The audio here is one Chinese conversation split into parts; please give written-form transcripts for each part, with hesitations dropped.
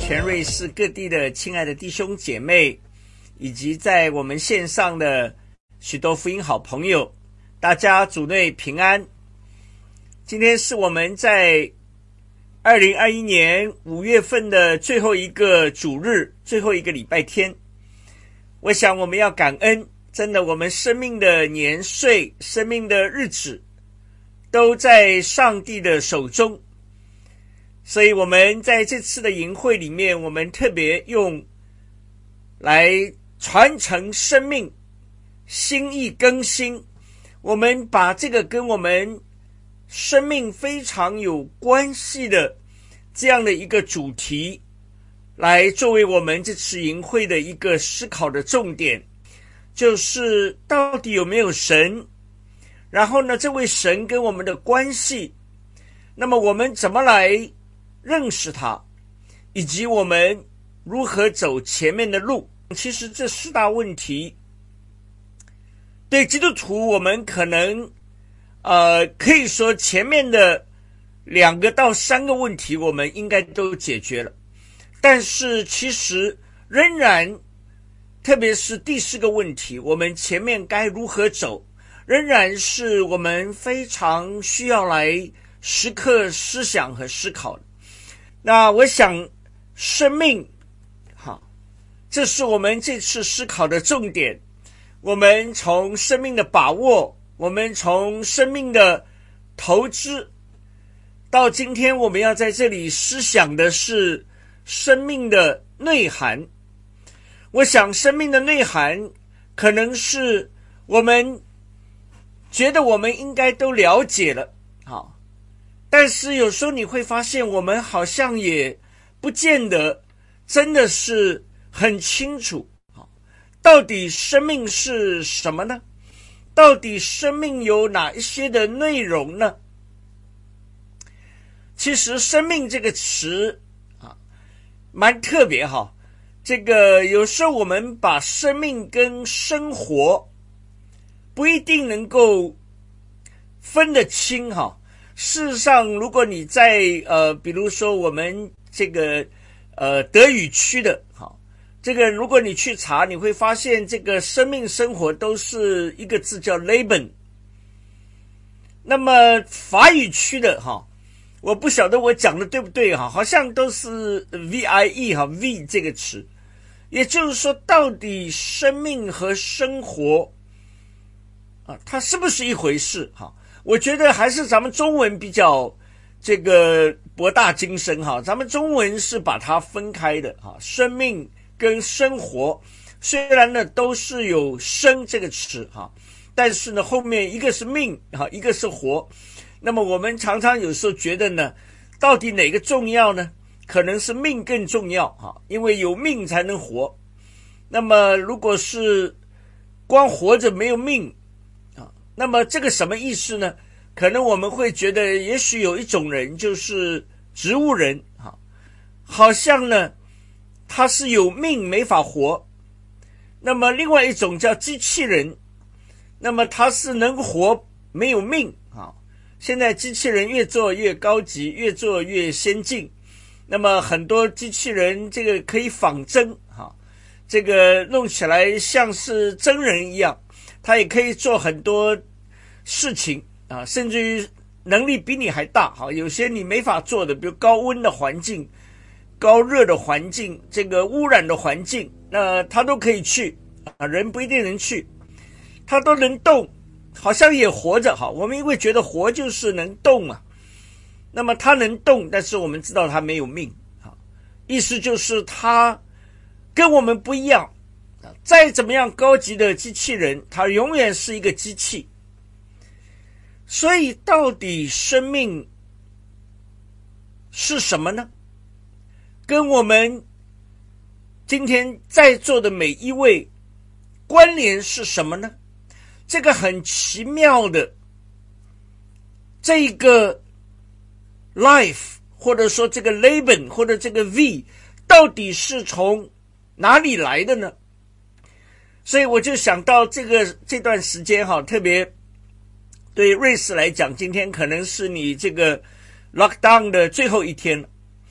全瑞士各地的亲爱的弟兄姐妹，以及在我们线上的许多福音好朋友，大家主内平安。今天是我们在2021年5月份的最后一个主日，最后一个礼拜天。我想我们要感恩，真的我们生命的年岁，生命的日子都在上帝的手中。所以我们在这次的营会里面，我们特别用来传承生命，心意更新，我们把这个跟我们生命非常有关系的这样的一个主题，来作为我们这次营会的一个思考的重点，就是到底有没有神，然后呢，这位神跟我们的关系，那么我们怎么来认识他，以及我们如何走前面的路。其实这四大问题对基督徒，我们可能可以说前面的2个到3个问题我们应该都解决了，但是其实仍然，特别是第4个问题，我们前面该如何走，仍然是我们非常需要来时刻思想和思考的。那我想生命，这是我们这次思考的重点。我们从生命的把握，我们从生命的投资，到今天我们要在这里思想的是生命的内涵。我想生命的内涵可能是我们觉得我们应该都了解了，但是有时候你会发现我们好像也不见得真的是很清楚，到底生命是什么呢？到底生命有哪一些的内容呢？其实生命这个词蛮特别这个有时候我们把生命跟生活不一定能够分得清事实上，如果你在比如说我们这个德语区的这个如果你去查，你会发现这个生命生活都是一个字叫 Leben。 那么法语区的我不晓得我讲的对不对好像都是 VIE V 这个词。也就是说，到底生命和生活它是不是一回事我觉得还是咱们中文比较这个博大精深咱们中文是把它分开的生命跟生活虽然呢都是有生这个词但是呢后面一个是命一个是活。那么我们常常有时候觉得呢，到底哪个重要呢？可能是命更重要因为有命才能活。那么如果是光活着没有命那么这个什么意思呢？可能我们会觉得也许有一种人就是植物人好像呢他是有命没法活。那么另外一种叫机器人，那么他是能活没有命现在机器人越做越高级，越做越先进。那么很多机器人这个可以仿真这个弄起来像是真人一样，他也可以做很多事情甚至于能力比你还大有些你没法做的，比如高温的环境、高热的环境、这个污染的环境，那他都可以去人不一定能去，他都能动，好像也活着我们因为觉得活就是能动那么他能动，但是我们知道他没有命意思就是他跟我们不一样。再怎么样高级的机器人，他永远是一个机器。所以到底生命是什么呢？跟我们今天在座的每一位关联是什么呢？这个很奇妙的这个 life 或者说这个 Leben 或者这个 V 到底是从哪里来的呢？所以我就想到这段时间特别对瑞士来讲，今天可能是你这个 lockdown 的最后一天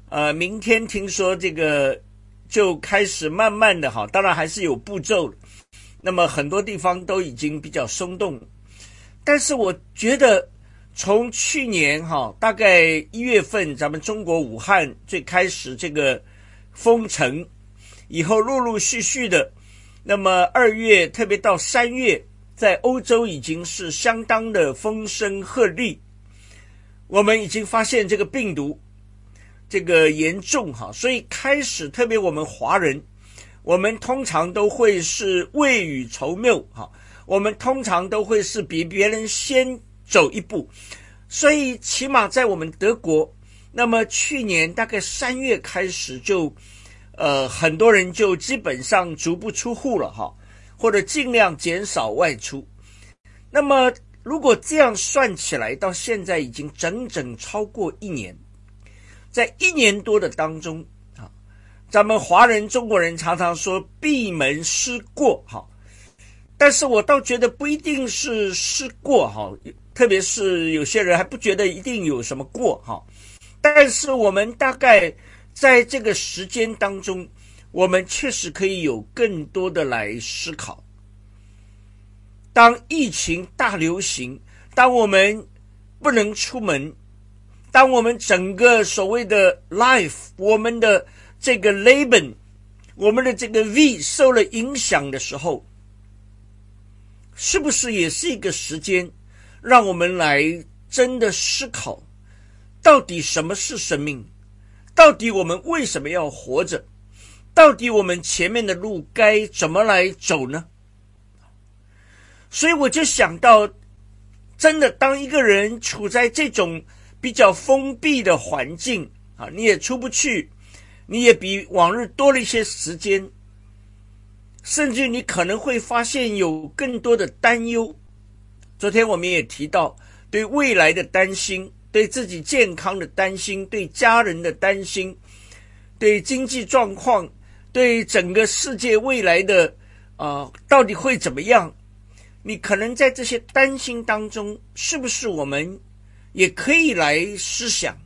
明天听说这个就开始慢慢的哈，当然还是有步骤了。那么很多地方都已经比较松动，但是我觉得从去年哈，大概1月份，咱们中国武汉最开始这个封城以后，陆陆续续的，那么2月特别到3月，在欧洲已经是相当的风声鹤唳。我们已经发现这个病毒这个严重哈，所以开始特别我们华人，我们通常都会是未雨绸缪哈，我们通常都会是比别人先走一步，所以起码在我们德国，那么去年大概3月开始就很多人就基本上足不出户了哈，或者尽量减少外出。那么如果这样算起来，到现在已经整整超过1年，在1年多的当中啊，咱们华人中国人常常说闭门思过哈，但是我倒觉得不一定是思过哈，特别是有些人还不觉得一定有什么过哈，但是我们大概在这个时间当中，我们确实可以有更多的来思考。当疫情大流行，当我们不能出门，当我们整个所谓的 life， 我们的这个 Leben， 我们的这个 V 受了影响的时候，是不是也是一个时间让我们来真的思考，到底什么是生命？到底我们为什么要活着？到底我们前面的路该怎么来走呢？所以我就想到，真的当一个人处在这种比较封闭的环境啊，你也出不去，你也比往日多了一些时间，甚至你可能会发现有更多的担忧。昨天我们也提到对未来的担心，对自己健康的担心，对家人的担心，对经济状况，对整个世界未来的到底会怎么样。你可能在这些担心当中，是不是我们也可以来思想，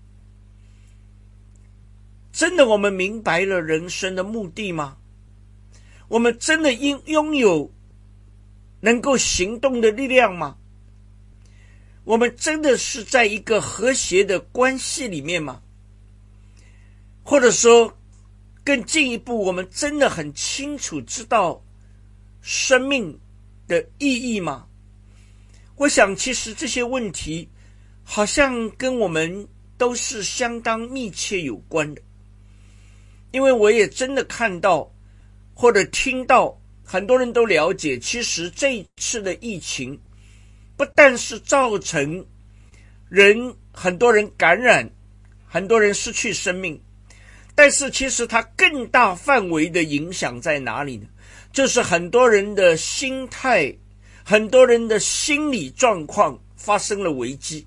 真的我们明白了人生的目的吗？我们真的拥有能够行动的力量吗？我们真的是在一个和谐的关系里面吗？或者说更进一步，我们真的很清楚知道生命的意义吗？我想其实这些问题好像跟我们都是相当密切有关的，因为我也真的看到或者听到很多人都了解，其实这一次的疫情不但是造成很多人感染，很多人失去生命，但是其实它更大范围的影响在哪里呢？就是很多人的心态，很多人的心理状况发生了危机。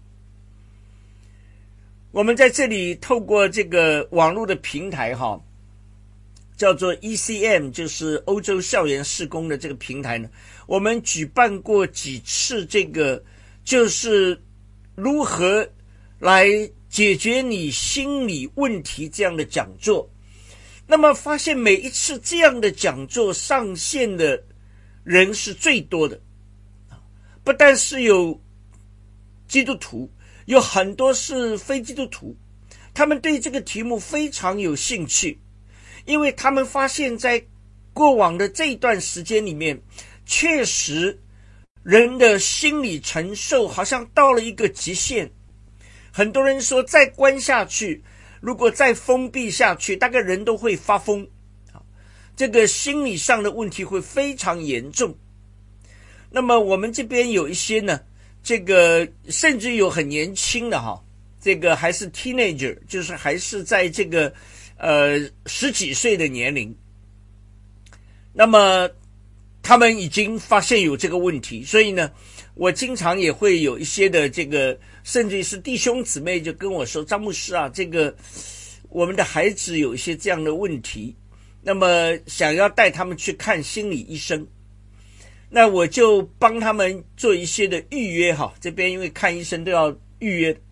我们在这里透过这个网络的平台叫做 ECM， 就是欧洲校园事工的这个平台呢，我们举办过几次这个就是如何来解决你心理问题这样的讲座。那么发现每一次这样的讲座上线的人是最多的，不但是有基督徒，有很多是非基督徒，他们对这个题目非常有兴趣，因为他们发现在过往的这一段时间里面，确实人的心理承受好像到了一个极限。很多人说再关下去，如果再封闭下去，大概人都会发疯，这个心理上的问题会非常严重。那么我们这边有一些呢，这个甚至有很年轻的这个还是 teenager， 就是还是在这个10几岁的年龄，那么他们已经发现有这个问题，所以呢，我经常也会有一些的这个，甚至是弟兄姊妹就跟我说，张牧师啊，这个我们的孩子有一些这样的问题，那么想要带他们去看心理医生，那我就帮他们做一些的预约这边因为看医生都要预约，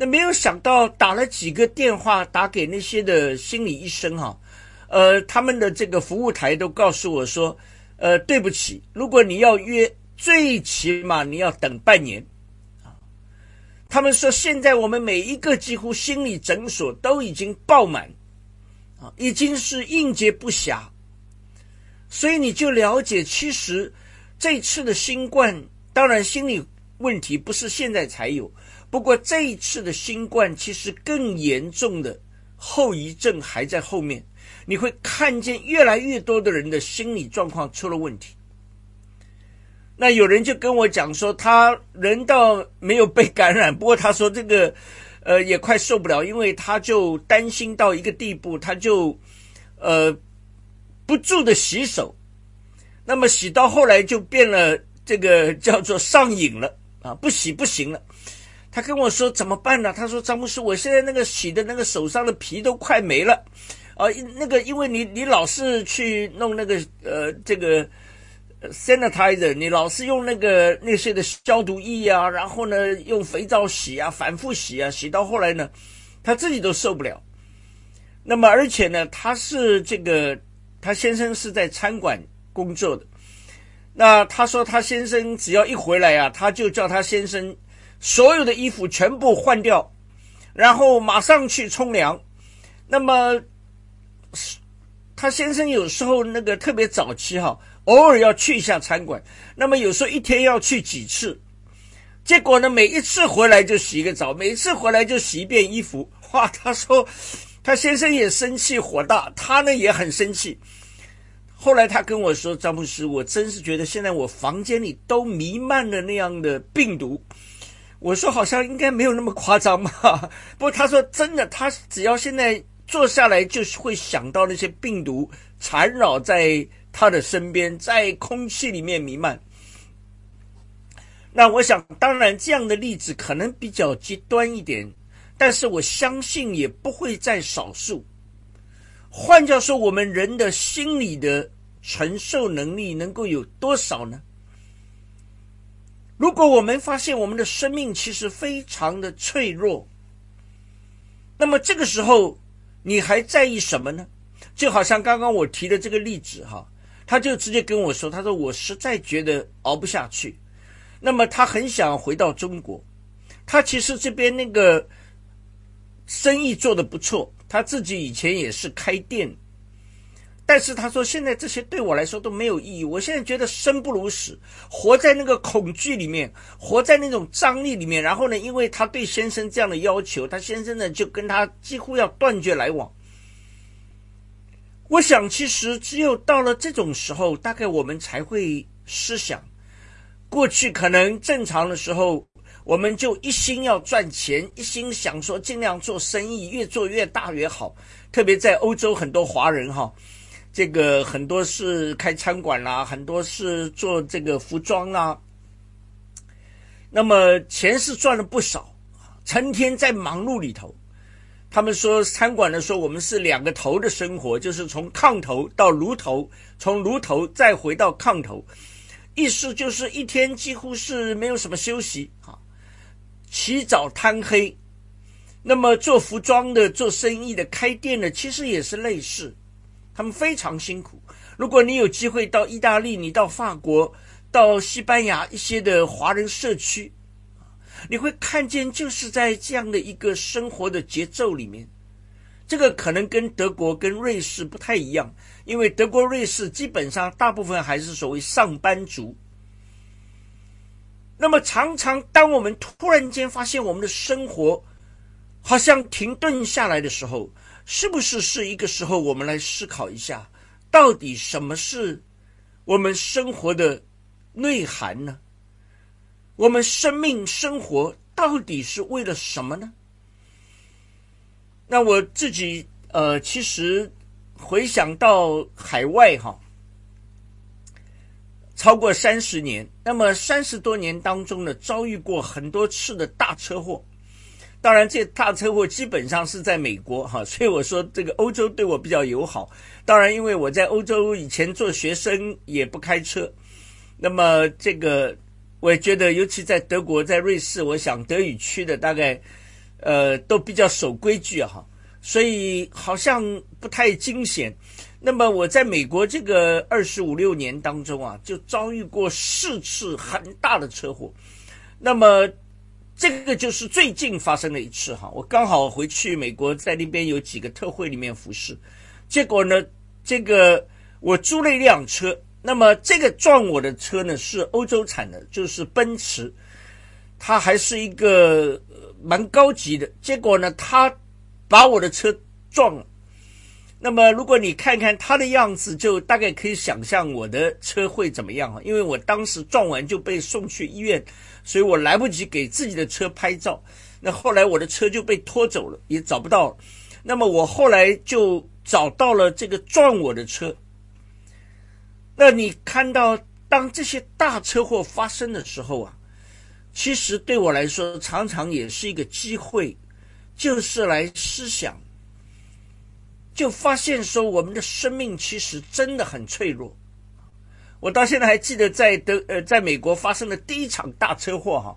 那没有想到打了几个电话打给那些的心理医生他们的这个服务台都告诉我说，对不起，如果你要约，最起码你要等半年。他们说现在我们每一个几乎心理诊所都已经爆满，已经是应接不暇。所以你就了解，其实这次的新冠，当然心理问题不是现在才有，不过这一次的新冠其实更严重的后遗症还在后面。你会看见越来越多的人的心理状况出了问题。那有人就跟我讲说，他人倒没有被感染，不过他说这个也快受不了，因为他就担心到一个地步，他就不住的洗手，那么洗到后来就变了，这个叫做上瘾了不洗不行了。他跟我说怎么办呢？他说张牧师，我现在那个洗的那个手上的皮都快没了那个因为你老是去弄那个这个sanitizer， 你老是用那些的消毒液然后呢用肥皂洗反复洗洗到后来呢他自己都受不了。那么而且呢他先生是在餐馆工作的，那他说他先生只要一回来他就叫他先生所有的衣服全部换掉，然后马上去冲凉。那么他先生有时候那个特别早期偶尔要去一下餐馆，那么有时候一天要去几次，结果呢每一次回来就洗一个澡，每一次回来就洗一遍衣服。哇，他说他先生也生气火大，他呢也很生气。后来他跟我说，张牧师，我真是觉得现在我房间里都弥漫了那样的病毒。我说好像应该没有那么夸张吧，不过他说真的，他只要现在坐下来就会想到那些病毒缠绕在他的身边，在空气里面弥漫。那我想当然这样的例子可能比较极端一点，但是我相信也不会在少数。换句话说，我们人的心理的承受能力能够有多少呢？如果我们发现我们的生命其实非常的脆弱，那么这个时候你还在意什么呢？就好像刚刚我提的这个例子他就直接跟我说，他说我实在觉得熬不下去。那么他很想回到中国，他其实这边那个生意做得不错，他自己以前也是开店，但是他说现在这些对我来说都没有意义，我现在觉得生不如死，活在那个恐惧里面，活在那种张力里面。然后呢因为他对先生这样的要求，他先生呢就跟他几乎要断绝来往。我想其实只有到了这种时候，大概我们才会思想，过去可能正常的时候我们就一心要赚钱，一心想说尽量做生意，越做越大越好。特别在欧洲很多华人这个很多是开餐馆啦，很多是做这个服装啦，那么钱是赚了不少，成天在忙碌里头。他们说餐馆的说我们是两个头的生活，就是从炕头到炉头，从炉头再回到炕头，意思就是一天几乎是没有什么休息起早贪黑。那么做服装的，做生意的，开店的，其实也是类似，他们非常辛苦。如果你有机会到意大利，你到法国，到西班牙一些的华人社区，你会看见就是在这样的一个生活的节奏里面。这个可能跟德国跟瑞士不太一样，因为德国瑞士基本上大部分还是所谓上班族。那么常常当我们突然间发现我们的生活好像停顿下来的时候，是不是一个时候我们来思考一下，到底什么是我们生活的内涵呢？我们生命生活到底是为了什么呢？那我自己其实回想到海外超过30年，那么30多年当中呢，遭遇过很多次的大车祸。当然这大车祸基本上是在美国所以我说这个欧洲对我比较友好。当然因为我在欧洲以前做学生也不开车，那么这个我也觉得尤其在德国在瑞士，我想德语区的大概都比较守规矩哈，所以好像不太惊险。那么我在美国这个25、6年当中啊，就遭遇过4次很大的车祸。那么这个就是最近发生的一次哈，我刚好回去美国，在那边有几个特会里面服侍，结果呢，这个我租了一辆车，那么这个撞我的车呢是欧洲产的，就是奔驰，它还是一个蛮高级的，结果呢，它把我的车撞了。那么如果你看看它的样子，就大概可以想象我的车会怎么样，因为我当时撞完就被送去医院，所以我来不及给自己的车拍照，那后来我的车就被拖走了，也找不到了。那么我后来就找到了这个撞我的车。那你看到当这些大车祸发生的时候啊，其实对我来说常常也是一个机会，就是来思想，就发现说我们的生命其实真的很脆弱。我到现在还记得在美国发生的第一场大车祸哈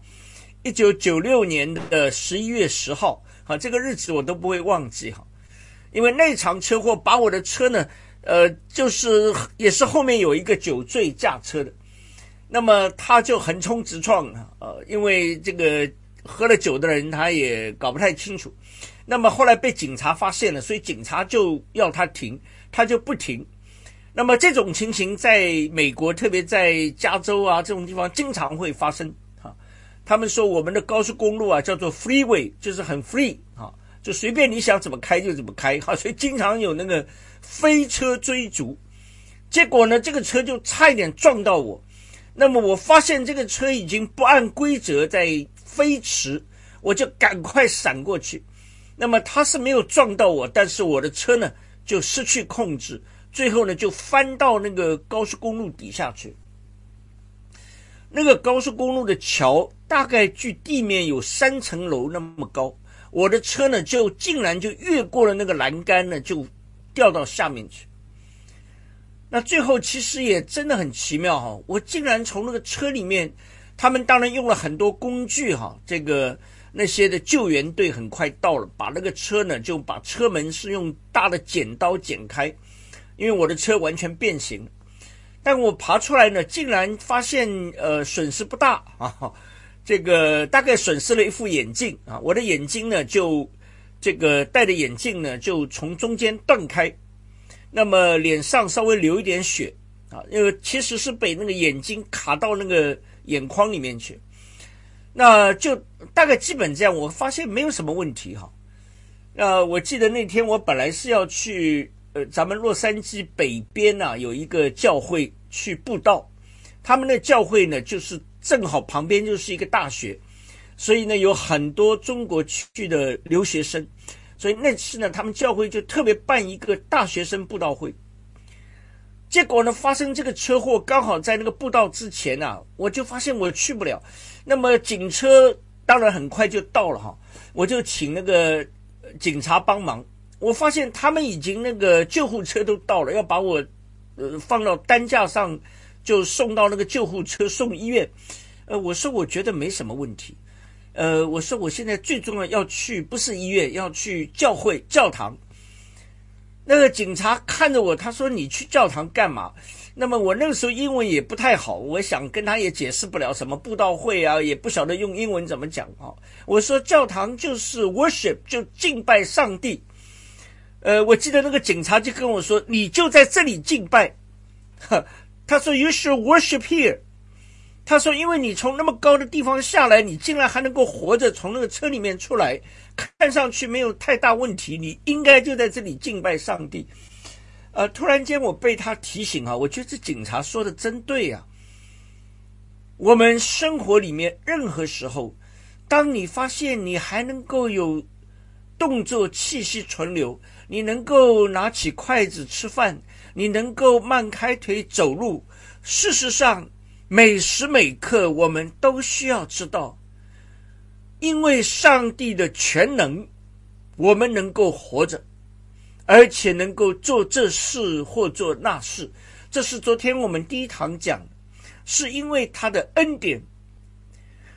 ，1996年的11月10号，这个日子我都不会忘记哈，因为那场车祸把我的车呢，就是也是后面有一个酒醉驾车的，那么他就横冲直撞，因为这个喝了酒的人他也搞不太清楚。那么后来被警察发现了，所以警察就要他停，他就不停。那么这种情形在美国，特别在加州啊这种地方经常会发生啊。他们说我们的高速公路啊叫做 freeway， 就是很 free 啊，就随便你想怎么开就怎么开啊，所以经常有那个飞车追逐。结果呢，这个车就差一点撞到我。那么我发现这个车已经不按规则在飞驰，我就赶快闪过去。那么他是没有撞到我，但是我的车呢就失去控制，最后呢就翻到那个高速公路底下去。那个高速公路的桥大概距地面有3层楼那么高，我的车呢就竟然就越过了那个栏杆呢，就掉到下面去。那最后其实也真的很奇妙哈，我竟然从那个车里面，他们当然用了很多工具哈，这个那些的救援队很快到了，把那个车呢就把车门是用大的剪刀剪开，因为我的车完全变形。但我爬出来呢，竟然发现损失不大啊，这个大概损失了一副眼镜啊，我的眼睛呢就这个戴的眼镜呢就从中间断开，那么脸上稍微流一点血啊，因为其实是被那个眼睛卡到那个眼眶里面去。那就大概基本这样，我发现没有什么问题哈。我记得那天我本来是要去咱们洛杉矶北边啊有一个教会去布道，他们的教会呢就是正好旁边就是一个大学，所以呢有很多中国去的留学生，所以那次呢他们教会就特别办一个大学生布道会。结果呢，发生这个车祸刚好在那个布道之前啊，我就发现我去不了。那么警车当然很快就到了哈，我就请那个警察帮忙。我发现他们已经那个救护车都到了，要把我放到担架上，就送到那个救护车送医院。我说我觉得没什么问题。我说我现在最重要要去不是医院，要去教会教堂。那个警察看着我，他说你去教堂干嘛？那么我那个时候英文也不太好，我想跟他也解释不了什么布道会啊，也不晓得用英文怎么讲啊。我说教堂就是 worship， 就敬拜上帝。我记得那个警察就跟我说，你就在这里敬拜。他说 you should worship here。他说因为你从那么高的地方下来，你竟然还能够活着从那个车里面出来，看上去没有太大问题，你应该就在这里敬拜上帝。突然间我被他提醒啊，我觉得这警察说的真对啊。我们生活里面任何时候，当你发现你还能够有动作气息存留，你能够拿起筷子吃饭，你能够迈开腿走路，事实上每时每刻我们都需要知道，因为上帝的全能，我们能够活着，而且能够做这事或做那事。这是昨天我们第一堂讲的，是因为他的恩典。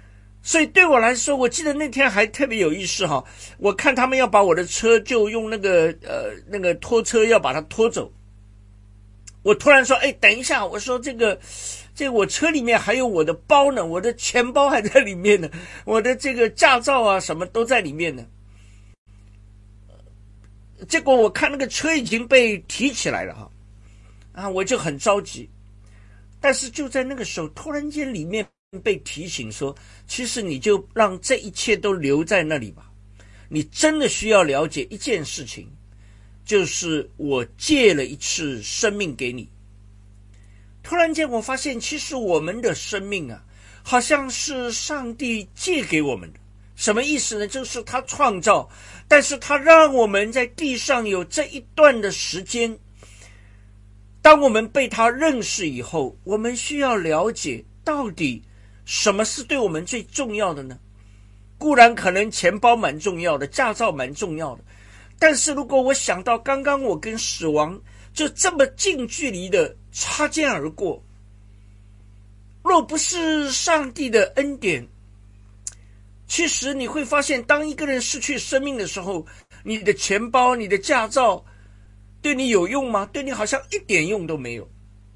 所以对我来说，我记得那天还特别有意思哈。我看他们要把我的车就用那个拖车要把它拖走，我突然说：“哎，等一下！”我说：“这个我车里面还有我的包呢，我的钱包还在里面呢，我的这个驾照啊什么都在里面呢。”结果我看那个车已经被提起来了哈，我就很着急。但是就在那个时候，突然间里面被提醒说，其实你就让这一切都留在那里吧。你真的需要了解一件事情，就是我借了一次生命给你。突然间我发现，其实我们的生命啊，好像是上帝借给我们的。什么意思呢？就是他创造，但是他让我们在地上有这一段的时间。当我们被他认识以后，我们需要了解到底什么是对我们最重要的呢？固然可能钱包蛮重要的，驾照蛮重要的，但是如果我想到刚刚我跟死亡就这么近距离的擦肩而过，若不是上帝的恩典，其实你会发现，当一个人失去生命的时候，你的钱包、你的驾照对你有用吗？对你好像一点用都没有。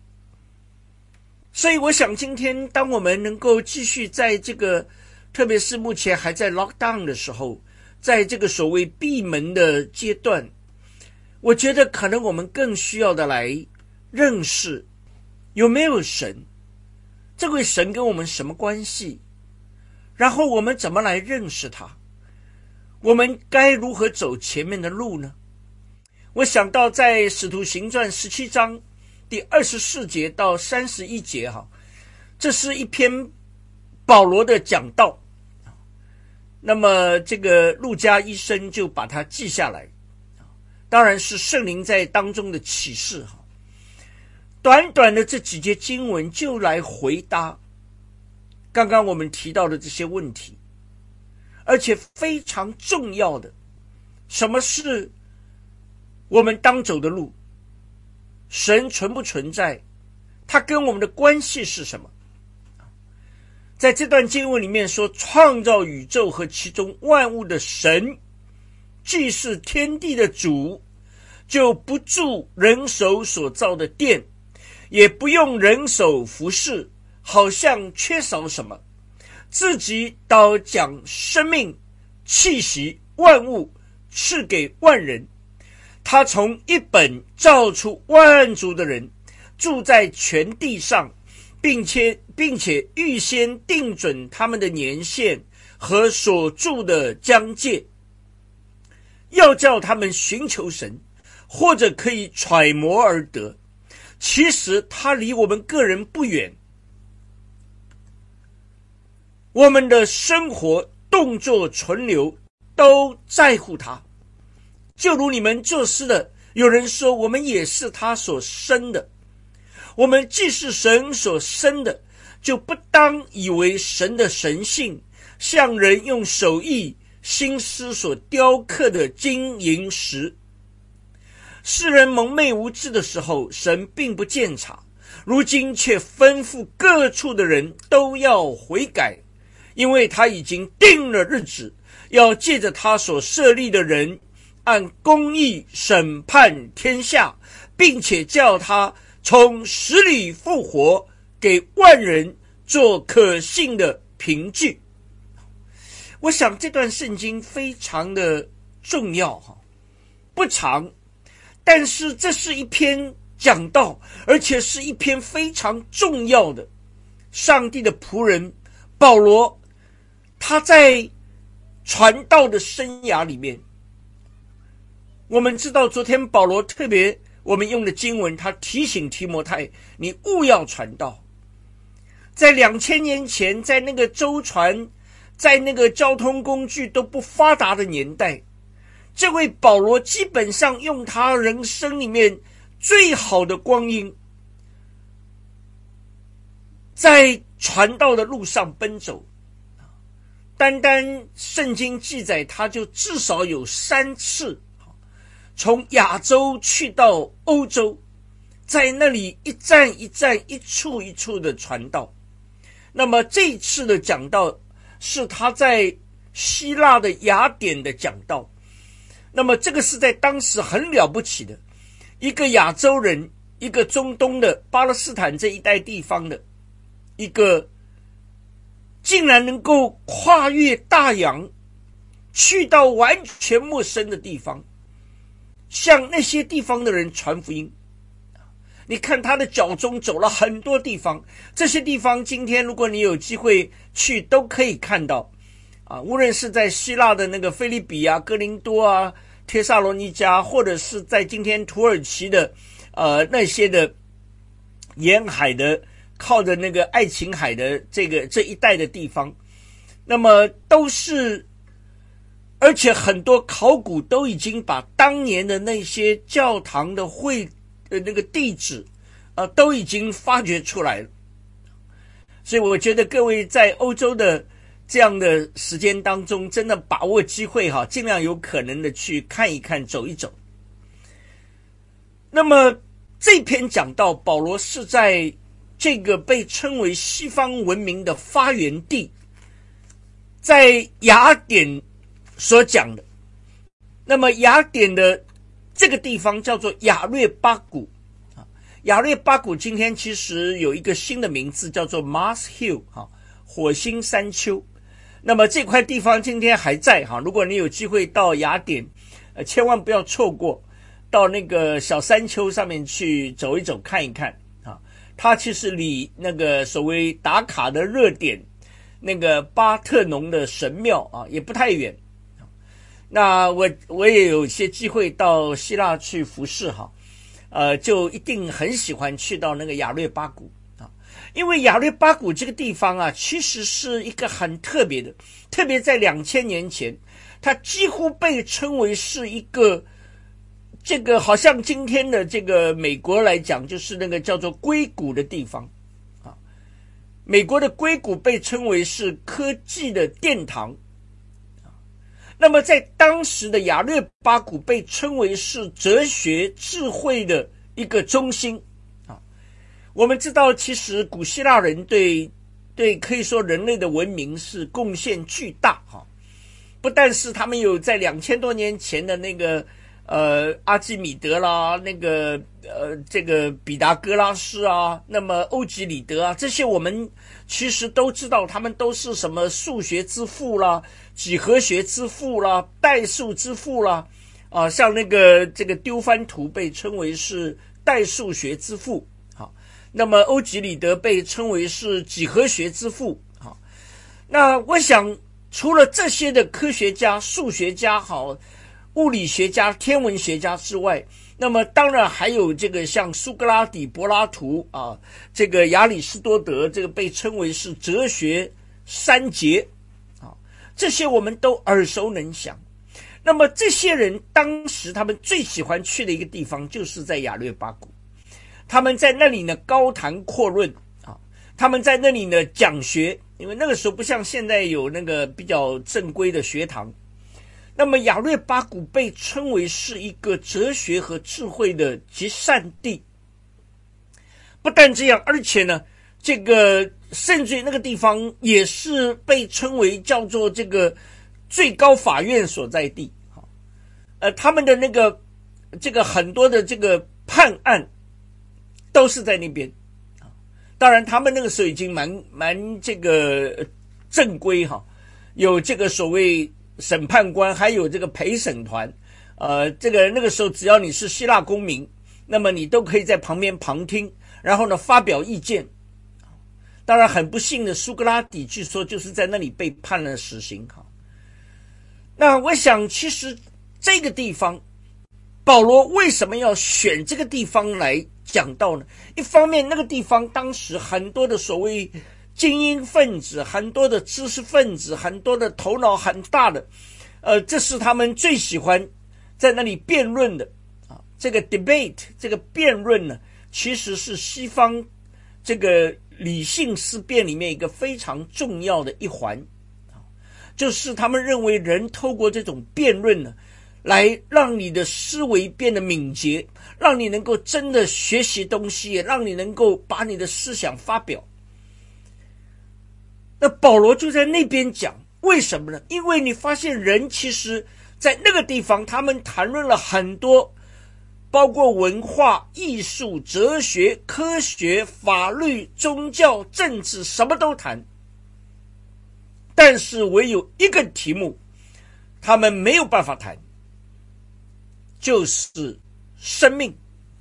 所以我想今天当我们能够继续在这个，特别是目前还在 lockdown 的时候，在这个所谓闭门的阶段，我觉得可能我们更需要的来认识有没有神，这位神跟我们什么关系，然后我们怎么来认识他，我们该如何走前面的路呢？我想到在使徒行传17章第24节到31节哈，这是一篇保罗的讲道。那么这个路加医生就把它记下来，当然是圣灵在当中的启示哈。短短的这几节经文就来回答刚刚我们提到的这些问题，而且非常重要的，什么是我们当走的路？神存不存在？他跟我们的关系是什么？在这段经文里面说，创造宇宙和其中万物的神，既是天地的主，就不住人手所造的殿，也不用人手服侍，好像缺少什么，自己倒将生命气息万物赐给万人。他从一本造出万族的人，住在全地上，并且预先定准他们的年限和所住的疆界，要叫他们寻求神，或者可以揣摩而得。其实他离我们个人不远，我们的生活、动作、存留都在乎他。就如你们作诗的，有人说我们也是他所生的。我们既是神所生的，就不当以为神的神性像人用手艺心思所雕刻的金银石。世人蒙昧无知的时候，神并不鉴察，如今却吩咐各处的人都要悔改，因为他已经定了日子，要借着他所设立的人按公义审判天下，并且叫他从死里复活，给万人做可信的凭据。我想这段圣经非常的重要，不长，但是这是一篇讲道，而且是一篇非常重要的。上帝的仆人保罗，他在传道的生涯里面，我们知道昨天保罗特别我们用的经文，他提醒提摩太，你务要传道。在2000年前，在那个舟船，在那个交通工具都不发达的年代，这位保罗基本上用他人生里面最好的光阴，在传道的路上奔走。单单圣经记载，他就至少有3次从亚洲去到欧洲，在那里一站一站、一处一处的传道。那么这一次的讲道是他在希腊的雅典的讲道。那么这个是在当时很了不起的，一个亚洲人，一个中东的巴勒斯坦这一带地方的一个，竟然能够跨越大洋，去到完全陌生的地方，向那些地方的人传福音。你看他的脚中走了很多地方，这些地方今天如果你有机会去都可以看到无论是在希腊的那个腓立比啊、哥林多啊、帖撒罗尼迦，或者是在今天土耳其的那些的沿海的靠着那个爱琴海的这一带的地方，那么都是，而且很多考古都已经把当年的那些教堂的那个地址都已经发掘出来了。所以我觉得各位在欧洲的这样的时间当中，真的把握机会尽量有可能的去看一看、走一走。那么这篇讲到保罗是在这个被称为西方文明的发源地，在雅典所讲的。那么雅典的这个地方叫做亚略巴谷，亚略巴谷今天其实有一个新的名字叫做 Mars Hill， 火星山丘。那么这块地方今天还在如果你有机会到雅典，千万不要错过，到那个小山丘上面去走一走看一看它其实离那个所谓打卡的热点那个巴特农的神庙也不太远。那我也有些机会到希腊去服侍就一定很喜欢去到那个亚略巴谷因为亚略巴谷这个地方其实是一个很特别的，特别在2000年前，它几乎被称为是一个这个好像今天的这个美国来讲，就是那个叫做硅谷的地方美国的硅谷被称为是科技的殿堂那么在当时的亚略巴谷被称为是哲学智慧的一个中心我们知道其实古希腊人对可以说人类的文明是贡献巨大不但是他们有在2000多年前的那个阿基米德啦，那个这个毕达哥拉斯那么欧几里得这些我们其实都知道，他们都是什么数学之父啦、几何学之父啦、代数之父啦像那个这个丢番图被称为是代数学之父那么欧几里得被称为是几何学之父那我想除了这些的科学家、数学家物理学家、天文学家之外，那么当然还有这个像苏格拉底、柏拉图这个亚里士多德，这个被称为是哲学三杰这些我们都耳熟能详。那么这些人当时他们最喜欢去的一个地方就是在亚略巴谷，他们在那里呢高谈阔论他们在那里呢讲学，因为那个时候不像现在有那个比较正规的学堂。那么亚略巴谷被称为是一个哲学和智慧的集散地。不但这样，而且呢这个甚至于那个地方也是被称为叫做这个最高法院所在地他们的那个这个很多的这个判案都是在那边当然他们那个时候已经蛮这个正规有这个所谓审判官，还有这个陪审团这个那个时候只要你是希腊公民，那么你都可以在旁边旁听，然后呢发表意见。当然很不幸的，苏格拉底据说就是在那里被判了死刑那我想其实这个地方保罗为什么要选这个地方来讲道呢？一方面那个地方当时很多的所谓精英分子，很多的知识分子，很多的头脑很大的这是他们最喜欢在那里辩论的这个 debate 这个辩论呢其实是西方这个理性思辨里面一个非常重要的一环就是他们认为人透过这种辩论呢来让你的思维变得敏捷，让你能够真的学习东西，也让你能够把你的思想发表。 那保罗就在那边讲，为什么呢？因为你发现人其实在那个地方，他们谈论了很多，包括文化、艺术、哲学、科学、法律、宗教、政治，什么都谈。但是唯有一个题目他们没有办法谈，就是生命。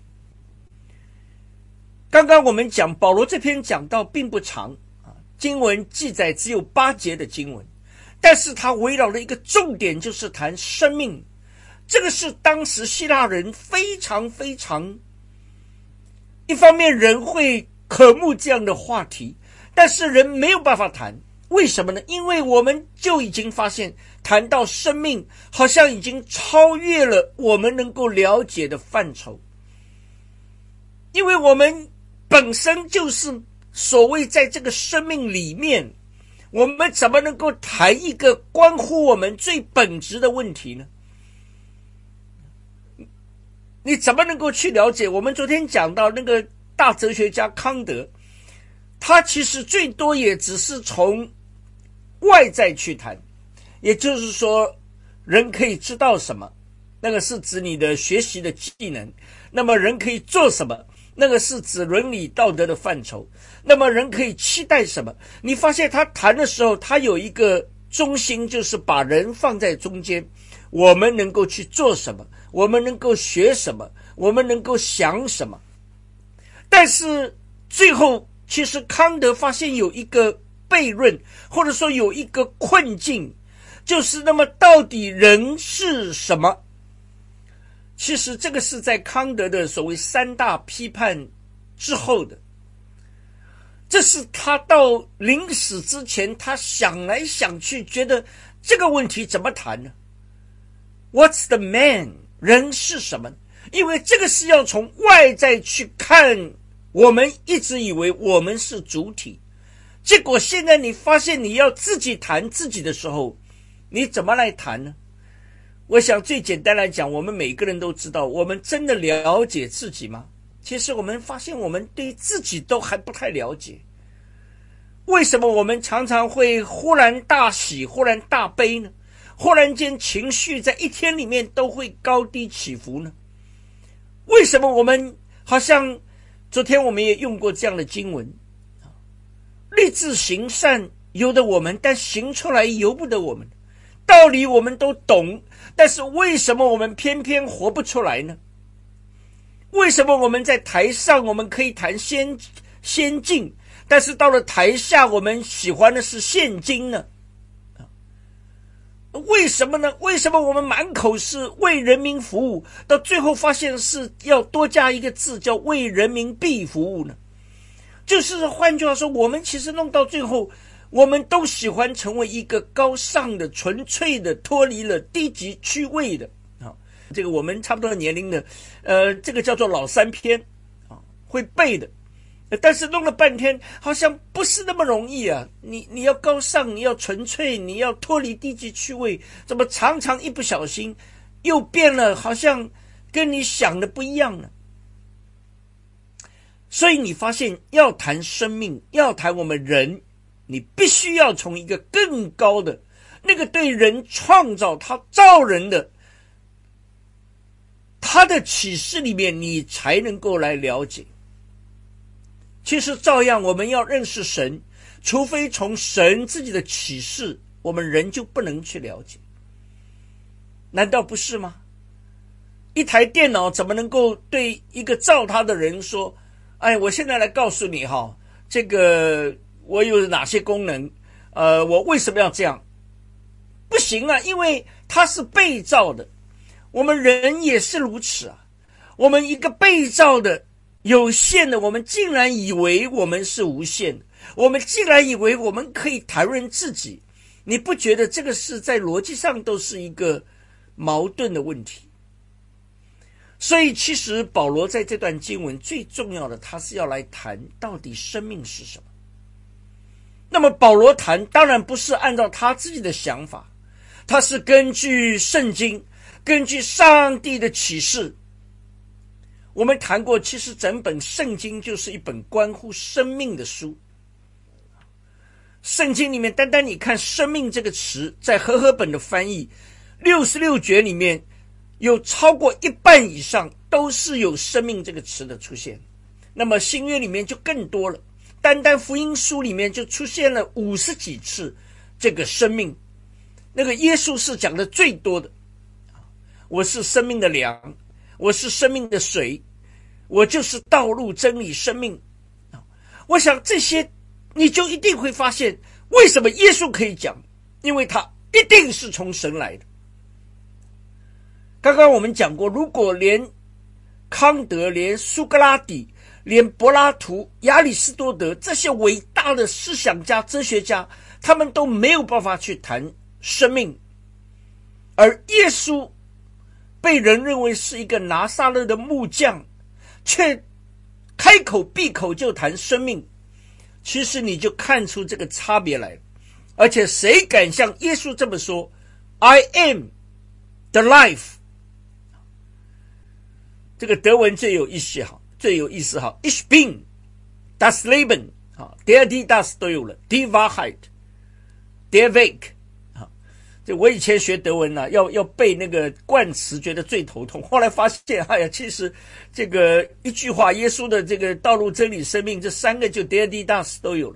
刚刚我们讲保罗这篇讲道并不长，经文记载只有8节的经文，但是他围绕了一个重点，就是谈生命。这个是当时希腊人非常非常，一方面人会渴慕这样的话题，但是人没有办法谈。为什么呢？因为我们就已经发现，谈到生命好像已经超越了我们能够了解的范畴，因为我们本身就是所谓在这个生命里面，我们怎么能够谈一个关乎我们最本质的问题呢？你怎么能够去了解？我们昨天讲到那个大哲学家康德，他其实最多也只是从外在去谈，也就是说人可以知道什么，那个是指你的学习的技能，那么人可以做什么，那个是指伦理道德的范畴，那么人可以期待什么。你发现他谈的时候，他有一个中心，就是把人放在中间，我们能够去做什么，我们能够学什么，我们能够想什么。但是最后其实康德发现有一个悖论，或者说有一个困境，就是那么到底人是什么？其实这个是在康德的所谓3大批判之后的，这是他到临死之前，他想来想去，觉得这个问题怎么谈呢？ What's the man？ 人是什么？因为这个是要从外在去看，我们一直以为我们是主体，结果现在你发现你要自己谈自己的时候，你怎么来谈呢？我想最简单来讲，我们每个人都知道，我们真的了解自己吗？其实我们发现我们对自己都还不太了解。为什么我们常常会忽然大喜，忽然大悲呢？忽然间情绪在一天里面都会高低起伏呢？为什么我们好像昨天我们也用过这样的经文，立志行善由得我们，但行出来由不得我们。道理我们都懂，但是为什么我们偏偏活不出来呢？为什么我们在台上我们可以谈先进，但是到了台下我们喜欢的是现今呢？为什么呢？为什么我们满口是为人民服务，到最后发现是要多加一个字，叫为人民币服务呢？就是换句话说，我们其实弄到最后，我们都喜欢成为一个高尚的、纯粹的、脱离了低级趣味的啊。这个我们差不多的年龄的，这个叫做老三篇啊，会背的。但是弄了半天，好像不是那么容易啊！你要高尚，你要纯粹，你要脱离低级趣味，怎么常常一不小心又变了，好像跟你想的不一样呢？所以你发现，要谈生命，要谈我们人，你必须要从一个更高的那个对人创造他造人的他的启示里面，你才能够来了解。其实照样我们要认识神，除非从神自己的启示，我们人就不能去了解。难道不是吗？一台电脑怎么能够对一个造它的人说，哎，我现在来告诉你哈，这个我有哪些功能，我为什么要这样？不行啊，因为它是被造的。我们人也是如此啊，我们一个被造的有限的，我们竟然以为我们是无限的，我们竟然以为我们可以谈论自己，你不觉得这个是在逻辑上都是一个矛盾的问题？所以其实保罗在这段经文最重要的，他是要来谈到底生命是什么。那么保罗谈当然不是按照他自己的想法，他是根据圣经，根据上帝的启示。我们谈过，其实整本圣经就是一本关乎生命的书。 圣经里面单单你看生命这个词，在和合本的翻译66节里面有超过一半以上都是有生命这个词的出现。那么新约里面就更多了，单单福音书里面就出现了50几次这个生命。那个耶稣是讲的最多的，我是生命的粮，我是生命的水，我就是道路真理生命。我想这些你就一定会发现，为什么耶稣可以讲，因为他一定是从神来的。刚刚我们讲过，如果连康德、连苏格拉底、连柏拉图、亚里士多德这些伟大的思想家、哲学家，他们都没有办法去谈生命，而耶稣被人认为是一个拿撒勒的木匠，却开口闭口就谈生命，其实你就看出这个差别来了。而且谁敢像耶稣这么说 I am the life。 这个德文最有意思哈Ich bin das Leben der die das 都有了 Die Wahrheit der Weg。 就我以前学德文要背那个冠词觉得最头痛，后来发现其实这个一句话耶稣的这个道路真理生命这3个就 der die das 都有了。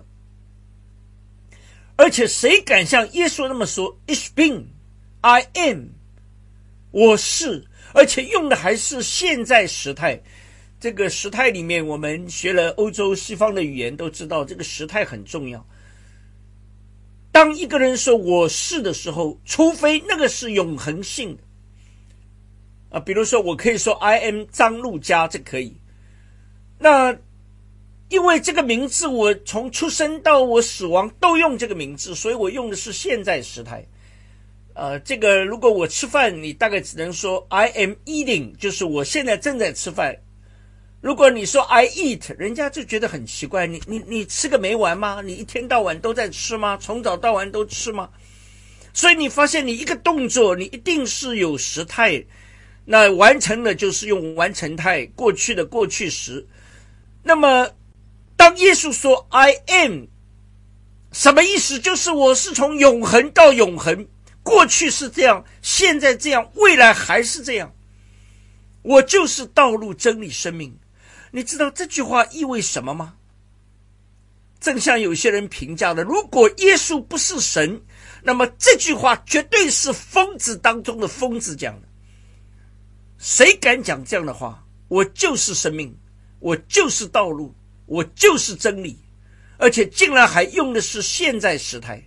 而且谁敢像耶稣那么说 Ich bin I am 我是，而且用的还是现在时态。这个时态里面我们学了欧洲西方的语言都知道这个时态很重要。当一个人说我是的时候，除非那个是永恒性的比如说我可以说 I am 张路家，这可以。那因为这个名字我从出生到我死亡都用这个名字，所以我用的是现在时态。这个如果我吃饭，你大概只能说 I am eating， 就是我现在正在吃饭。如果你说 I eat， 人家就觉得很奇怪，你吃个没完吗？你一天到晚都在吃吗？从早到晚都吃吗？所以你发现你一个动作，你一定是有时态，那完成了就是用完成态，过去的过去时。那么当耶稣说 I am， 什么意思？就是我是从永恒到永恒，过去是这样，现在这样，未来还是这样。我就是道路真理生命。你知道这句话意味什么吗？正像有些人评价的，如果耶稣不是神，那么这句话绝对是疯子当中的疯子讲的。谁敢讲这样的话？我就是生命，我就是道路，我就是真理，而且竟然还用的是现在时态。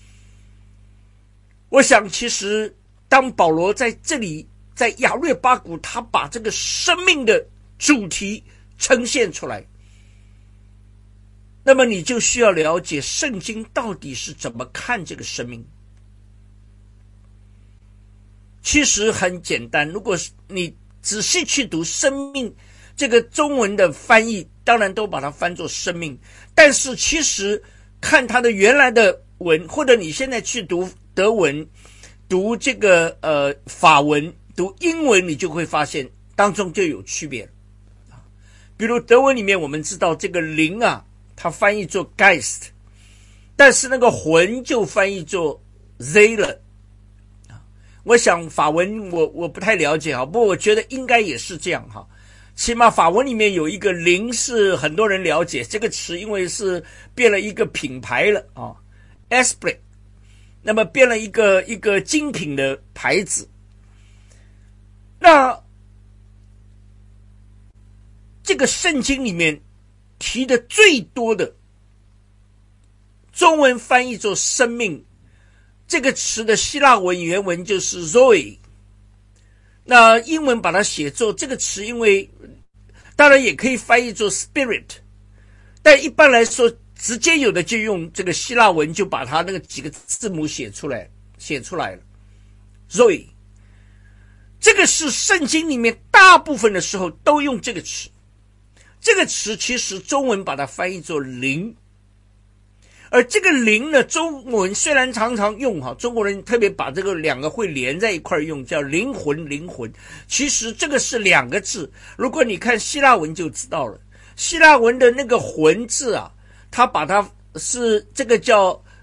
我想其实当保罗在这里在亚略巴谷，他把这个生命的主题呈现出来，那么你就需要了解圣经到底是怎么看这个生命。其实很简单，如果你仔细去读生命这个中文的翻译，当然都把它翻作生命，但是其实看它的原来的文，或者你现在去读德文，读这个法文，读英文，你就会发现当中就有区别了。比如德文里面我们知道这个灵它翻译作 Geist， 但是那个魂就翻译作 Seele。 我想法文我不太了解不过我觉得应该也是这样起码法文里面有一个灵是很多人了解这个词，因为是变了一个品牌了Esprit， 那么变了一个精品的牌子。那这个圣经里面提的最多的中文翻译作生命这个词的希腊文原文就是 Zoe， 那英文把它写作这个词，因为当然也可以翻译作 Spirit， 但一般来说直接有的就用这个希腊文，就把它那个几个字母写出来了 Zoe。 这个是圣经里面大部分的时候都用这个词。这个词其实中文把它翻译作灵，而这个灵呢，中文虽然常常用中国人特别把这个两个会连在一块用，叫灵魂，其实这个是2个字。如果你看希腊文就知道了，希腊文的那个魂字它把它是这个叫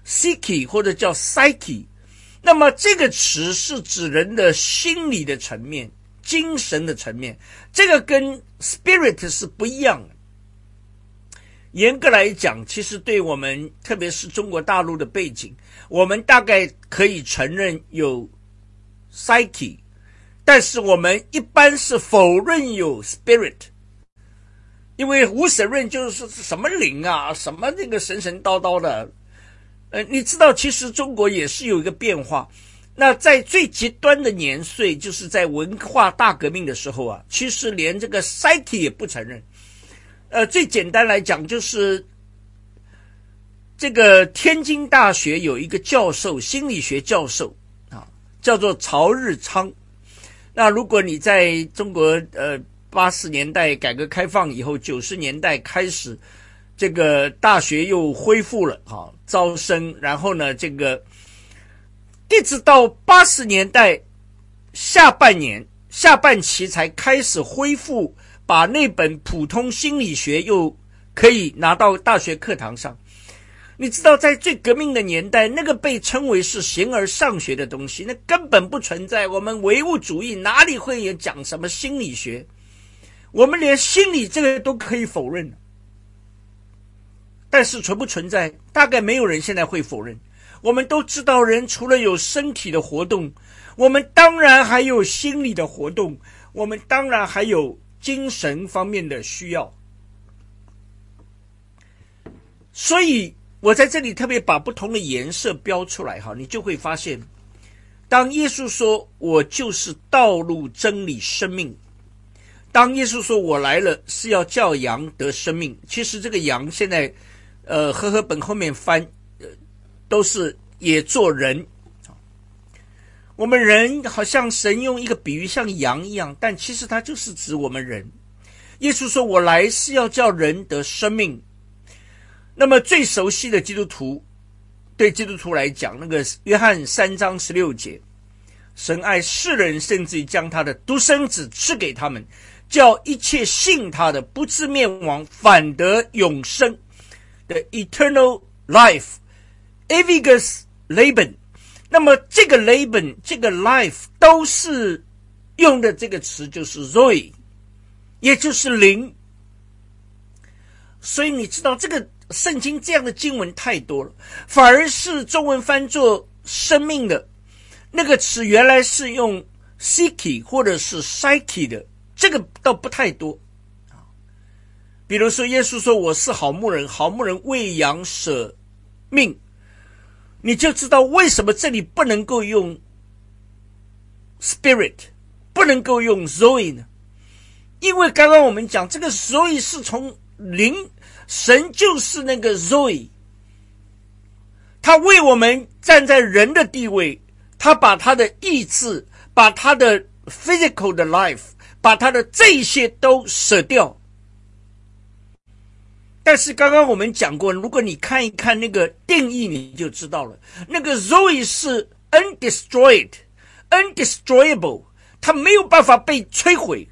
psyche 或者叫 psyche。那么这个词是指人的心理的层面、精神的层面，这个跟 spirit 是不一样的。严格来讲，其实对我们特别是中国大陆的背景，我们大概可以承认有 psyche， 但是我们一般是否认有 spirit， 因为无神论就是什么灵啊，什么那个神神叨叨的。你知道其实中国也是有一个变化，那在最极端的年岁，就是在文化大革命的时候啊，其实连这个 psyche 也不承认。最简单来讲，就是这个天津大学有一个教授，心理学教授啊，叫做曹日昌。那如果你在中国80年代改革开放以后，90年代开始，这个大学又恢复了招生，然后呢，这个一直到80年代下半期才开始恢复，把那本普通心理学又可以拿到大学课堂上。你知道在最革命的年代，那个被称为是形而上学的东西，那根本不存在。我们唯物主义哪里会有讲什么心理学？我们连心理这个都可以否认，但是存不存在，大概没有人现在会否认。我们都知道，人除了有身体的活动，我们当然还有心理的活动，我们当然还有精神方面的需要。所以我在这里特别把不同的颜色标出来，你就会发现，当耶稣说我就是道路真理生命，当耶稣说我来了是要叫羊得生命，其实这个羊现在和合本后面翻都是也做人。我们人好像神用一个比喻像羊一样，但其实它就是指我们人。耶稣说我来是要叫人得生命。那么最熟悉的基督徒，对基督徒来讲，那个约翰3章16节，神爱世人，甚至于将他的独生子赐给他们，叫一切信他的不至灭亡，反得永生的 eternal life Ewiges Leben。 那么这个 Leben 这个 life 都是用的这个词就是 Zoe， 也就是灵。所以你知道这个圣经这样的经文太多了，反而是中文翻作生命的那个词原来是用 psyche 或者是 psyche 的，这个倒不太多。比如说耶稣说我是好牧人，好牧人为羊舍命，你就知道为什么这里不能够用 spirit， 不能够用 Zoe 呢？因为刚刚我们讲这个 Zoe 是从灵，神就是那个 Zoe， 他为我们站在人的地位，他把他的意志，把他的 physical 的 life， 把他的这一些都舍掉。但是刚刚我们讲过，如果你看一看那个定义，你就知道了，那个 Zoe 是 undestroyed undestroyable， 它没有办法被摧毁。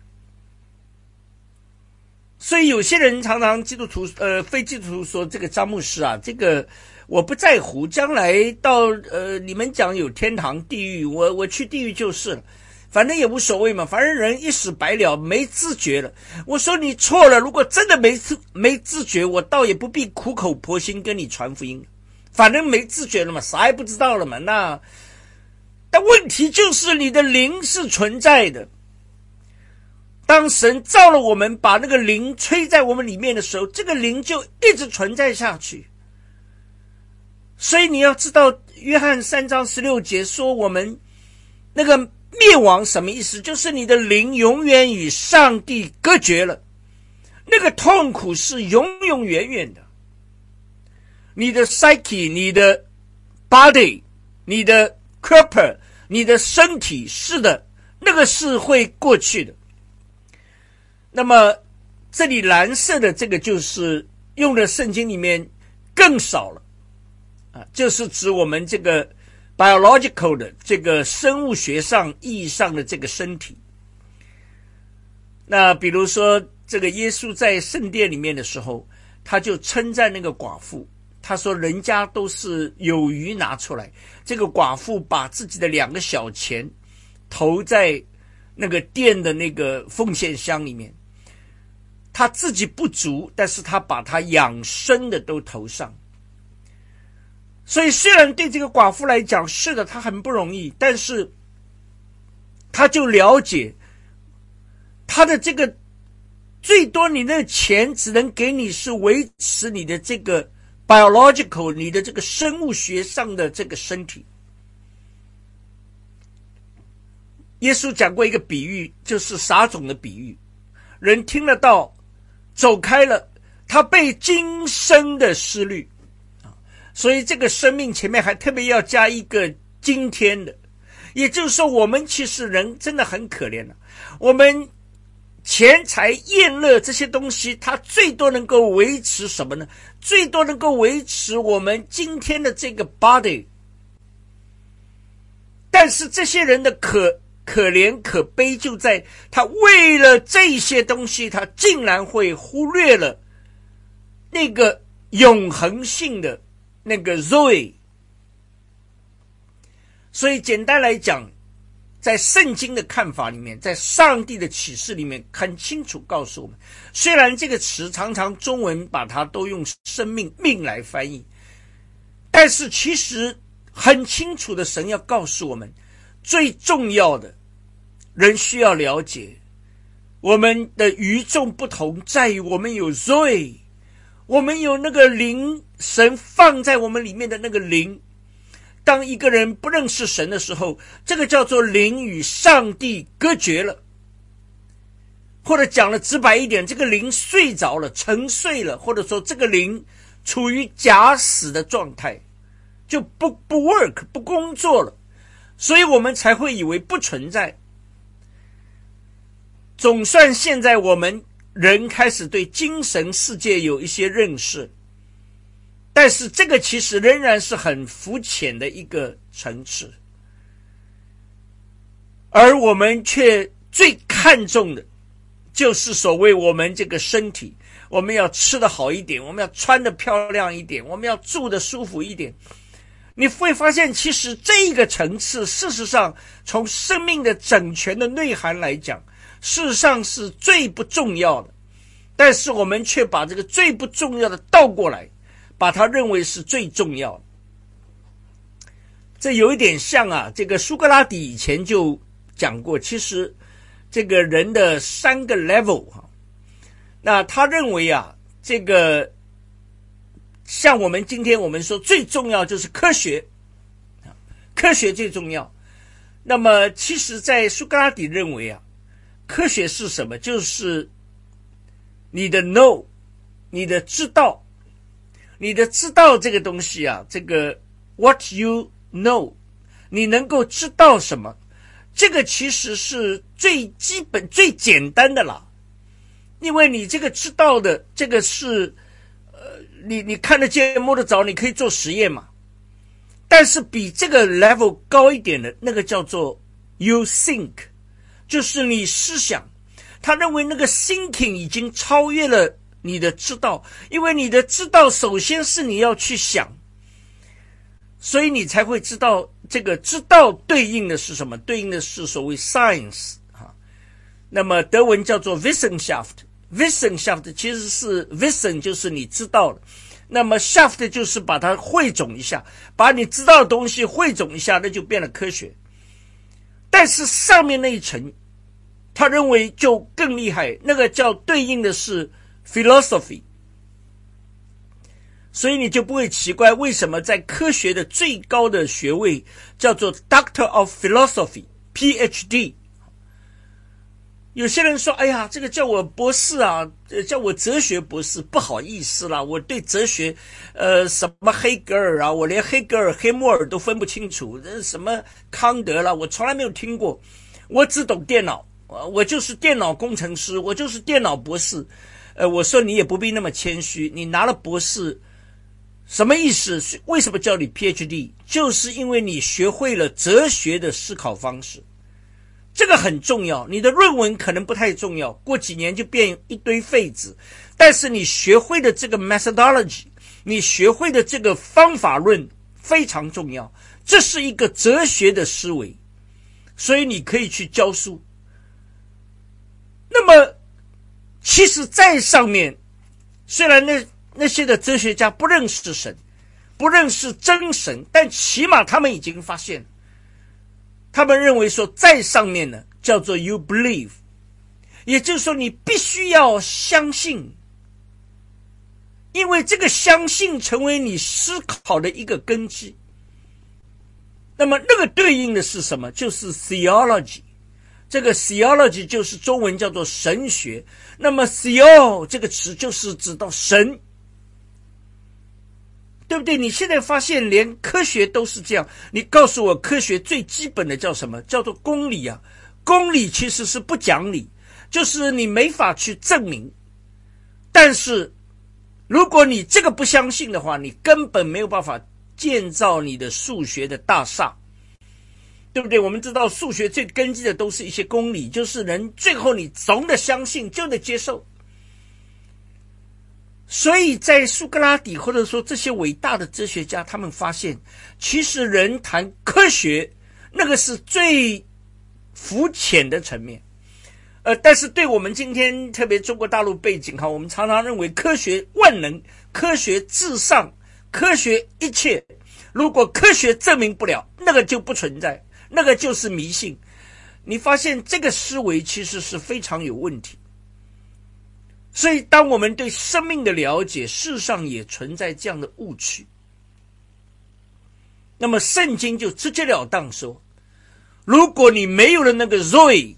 所以有些人常常基督徒非基督徒说，这个张牧师啊，这个我不在乎，将来到你们讲有天堂地狱，我去地狱就是了，反正也无所谓嘛，反正人一死百了，没知觉了。我说你错了，如果真的没知觉，我倒也不必苦口婆心跟你传福音，反正没知觉了嘛，啥也不知道了嘛。但问题就是你的灵是存在的，当神造了我们，把那个灵吹在我们里面的时候，这个灵就一直存在下去。所以你要知道约翰3章16节说我们那个灭亡什么意思，就是你的灵永远与上帝隔绝了，那个痛苦是永永远远的。你的 psyche， 你的 body， 你的 körper， 你的身体，是的，那个是会过去的。那么这里蓝色的这个就是用的圣经里面更少了就是指我们这个 biological 的这个生物学上意义上的这个身体。那比如说这个耶稣在圣殿里面的时候，他就称赞那个寡妇， 他说人家都是有余拿出来，这个寡妇把自己的2个小钱投在那个店的那个奉献箱里面，他自己不足，但是他把他养生的都投上。所以虽然对这个寡妇来讲，是的，她很不容易，但是他就了解他的这个最多你的钱只能给你是维持你的这个 biological 你的这个生物学上的这个身体。耶稣讲过一个比喻，就是撒种的比喻，人听得到走开了，他被今生的思虑，所以这个生命前面还特别要加一个今天的，也就是说我们其实人真的很可怜了，我们钱财宴乐这些东西，它最多能够维持什么呢？最多能够维持我们今天的这个 body。 但是这些人的可怜可悲就在他为了这些东西，他竟然会忽略了那个永恒性的那个 Zoe。 所以简单来讲，在圣经的看法里面，在上帝的启示里面很清楚告诉我们，虽然这个词常常中文把它都用生命命来翻译，但是其实很清楚的，神要告诉我们，最重要的人需要了解，我们的与众不同在于我们有 Zoe， 我们有那个灵，神放在我们里面的那个灵。当一个人不认识神的时候，这个叫做灵与上帝隔绝了，或者讲了直白一点，这个灵睡着了，沉睡了，或者说这个灵处于假死的状态，就不 work 不工作了，所以我们才会以为不存在。总算现在我们人开始对精神世界有一些认识，但是这个其实仍然是很肤浅的一个层次，而我们却最看重的就是所谓我们这个身体，我们要吃得好一点，我们要穿得漂亮一点，我们要住得舒服一点。你会发现其实这个层次，事实上从生命的整全的内涵来讲，事实上是最不重要的，但是我们却把这个最不重要的倒过来，把它认为是最重要的。这有一点像这个苏格拉底以前就讲过，其实这个人的3个 level 那他认为这个像我们今天我们说最重要就是科学，科学最重要。那么其实在苏格拉底认为科学是什么？就是你的 know， 你的知道，你的知道这个东西这个 what you know， 你能够知道什么，这个其实是最基本最简单的啦。因为你这个知道的这个是你看得见摸得着，你可以做实验嘛。但是比这个 level 高一点的那个叫做 you think， 就是你思想。他认为那个 thinking 已经超越了你的知道，因为你的知道首先是你要去想，所以你才会知道这个知道对应的是什么，对应的是所谓 science 那么德文叫做 Wissenschaft 其实是 Wissen 就是你知道了，那么 Shaft 就是把它汇总一下，把你知道的东西汇总一下，那就变了科学。但是上面那一层他认为就更厉害，那个叫对应的是 philosophy。 所以你就不会奇怪为什么在科学的最高的学位叫做 Doctor of Philosophy PhD。 有些人说，哎呀，这个叫我博士叫我哲学博士，不好意思啦，我对哲学什么黑格尔我连黑格尔黑默尔都分不清楚，什么康德啦，我从来没有听过，我只懂电脑，我就是电脑工程师，我就是电脑博士。我说你也不必那么谦虚，你拿了博士什么意思？为什么叫你 PhD？ 就是因为你学会了哲学的思考方式，这个很重要。你的论文可能不太重要，过几年就变一堆废纸，但是你学会了这个 methodology， 你学会的这个方法论非常重要，这是一个哲学的思维，所以你可以去教书。那么其实在上面，虽然那些的哲学家不认识神，不认识真神，但起码他们已经发现，他们认为说在上面呢叫做 you believe， 也就是说你必须要相信，因为这个相信成为你思考的一个根基。那么那个对应的是什么？就是 theology， 这个 theology 就是中文叫做神学。那么 theo 这个词就是指到神，对不对？你现在发现连科学都是这样。你告诉我科学最基本的叫什么？叫做公理啊。公理其实是不讲理，就是你没法去证明。但是如果你这个不相信的话，你根本没有办法建造你的数学的大厦，对不对？我们知道数学最根基的都是一些公理，就是人最后你总得相信，就得接受。所以在苏格拉底或者说这些伟大的哲学家，他们发现其实人谈科学那个是最肤浅的层面。但是对我们今天特别中国大陆背景我们常常认为科学万能，科学至上，科学一切，如果科学证明不了，那个就不存在，那个就是迷信。你发现这个思维其实是非常有问题。所以当我们对生命的了解，事实上也存在这样的误区。那么圣经就直截了当说，如果你没有了那个 Zoe，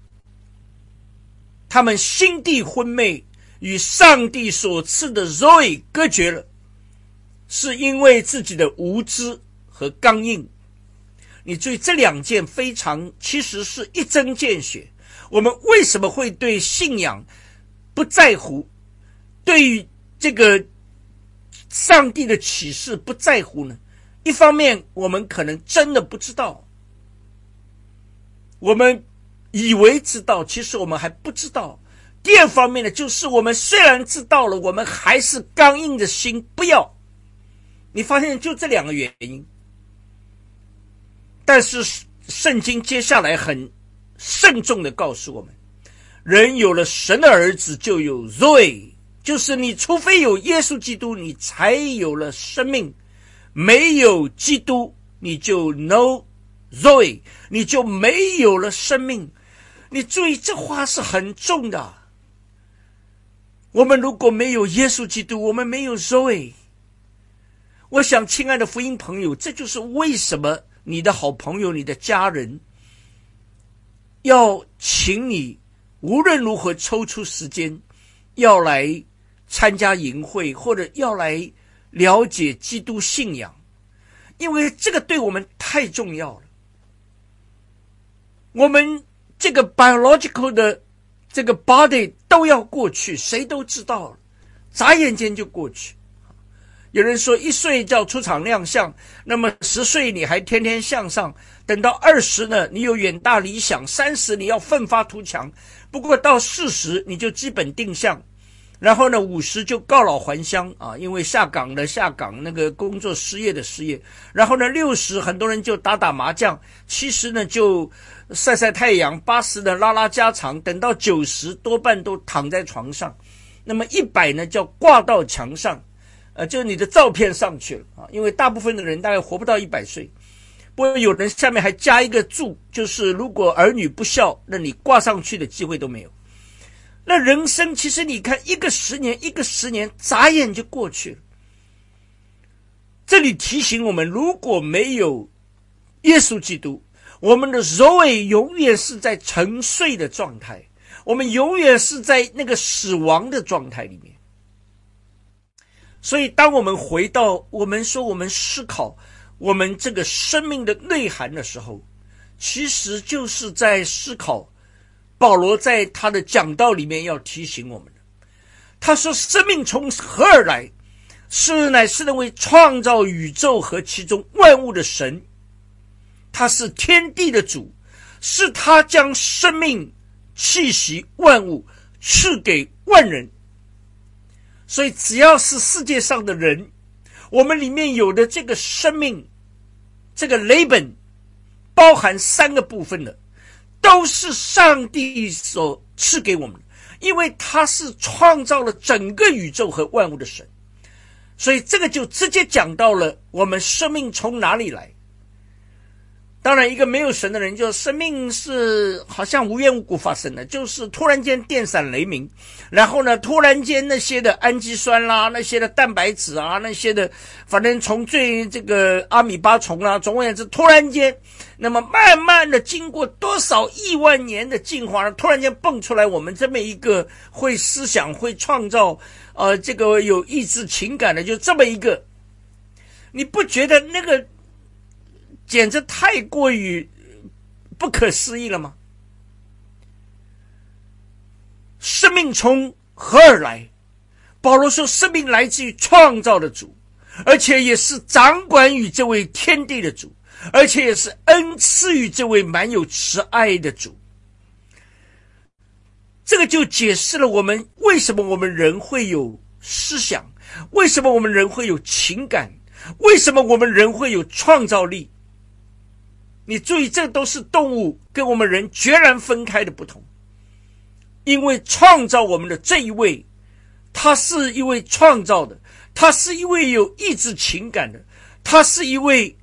他们心地昏昧，与上帝所赐的 Zoe 隔绝了，是因为自己的无知和刚硬。你注意这两件非常，其实是一针见血。我们为什么会对信仰不在乎，对于这个上帝的启示不在乎呢？一方面我们可能真的不知道，我们以为知道，其实我们还不知道。第二方面呢，就是我们虽然知道了，我们还是刚硬的心不要。你发现就这两个原因。但是圣经接下来很慎重的告诉我们，人有了神的儿子就有 Zoe， 就是你除非有耶稣基督，你才有了生命，没有基督你就 no Zoe， 你就没有了生命。你注意这话是很重的。我们如果没有耶稣基督，我们没有 Zoe。 我想亲爱的福音朋友，这就是为什么你的好朋友，你的家人要请你无论如何抽出时间要来参加营会，或者要来了解基督信仰，因为这个对我们太重要了。我们这个 biological 的这个 body 都要过去，谁都知道了，眨眼间就过去。有人说1岁叫出场亮相，那么10岁你还天天向上，等到20呢，你有远大理想，30你要奋发图强，不过到40你就基本定向，然后呢50就告老还乡啊，因为下岗的下岗，那个工作失业的失业，然后呢60很多人就打打麻将，70呢就晒晒太阳，80呢拉拉家常，等到90多半都躺在床上，那么100呢叫挂到墙上，就是你的照片上去了啊，因为大部分的人大概活不到100岁。不过有人下面还加一个注，就是如果儿女不孝，那你挂上去的机会都没有。那人生其实你看一个10年眨眼就过去了。这里提醒我们，如果没有耶稣基督，我们的 Zoe 永远是在沉睡的状态，我们永远是在那个死亡的状态里面。所以当我们回到我们说我们思考我们这个生命的内涵的时候，其实就是在思考保罗在他的讲道里面要提醒我们的。他说生命从何而来？乃是那位创造宇宙和其中万物的神，他是天地的主，是他将生命气息万物赐给万人。所以只要是世界上的人， 我们里面有的这个生命，这个雷本包含3个部分的，都是上帝所赐给我们的，因为他是创造了整个宇宙和万物的神。所以这个就直接讲到了我们生命从哪里来。当然一个没有神的人就生命是好像无缘无故发生的，就是突然间电闪雷鸣，然后呢突然间那些的氨基酸啦，那些的蛋白质啊，那些的反正从最这个阿米巴虫啊，总而言之突然间，那么慢慢的经过多少亿万年的进化，突然间蹦出来我们这么一个会思想会创造这个有意志情感的，就这么一个，你不觉得那个简直太过于不可思议了吗？生命从何而来？保罗说生命来自于创造的主，而且也是掌管于这位天地的主，而且也是恩赐于这位满有慈爱的主。这个就解释了我们为什么我们人会有思想，为什么我们人会有情感，为什么我们人会有创造力。你注意，这都是动物跟我们人决然分开的不同。因为创造我们的这一位，他是一位创造的，他是一位有意志情感的，他是一位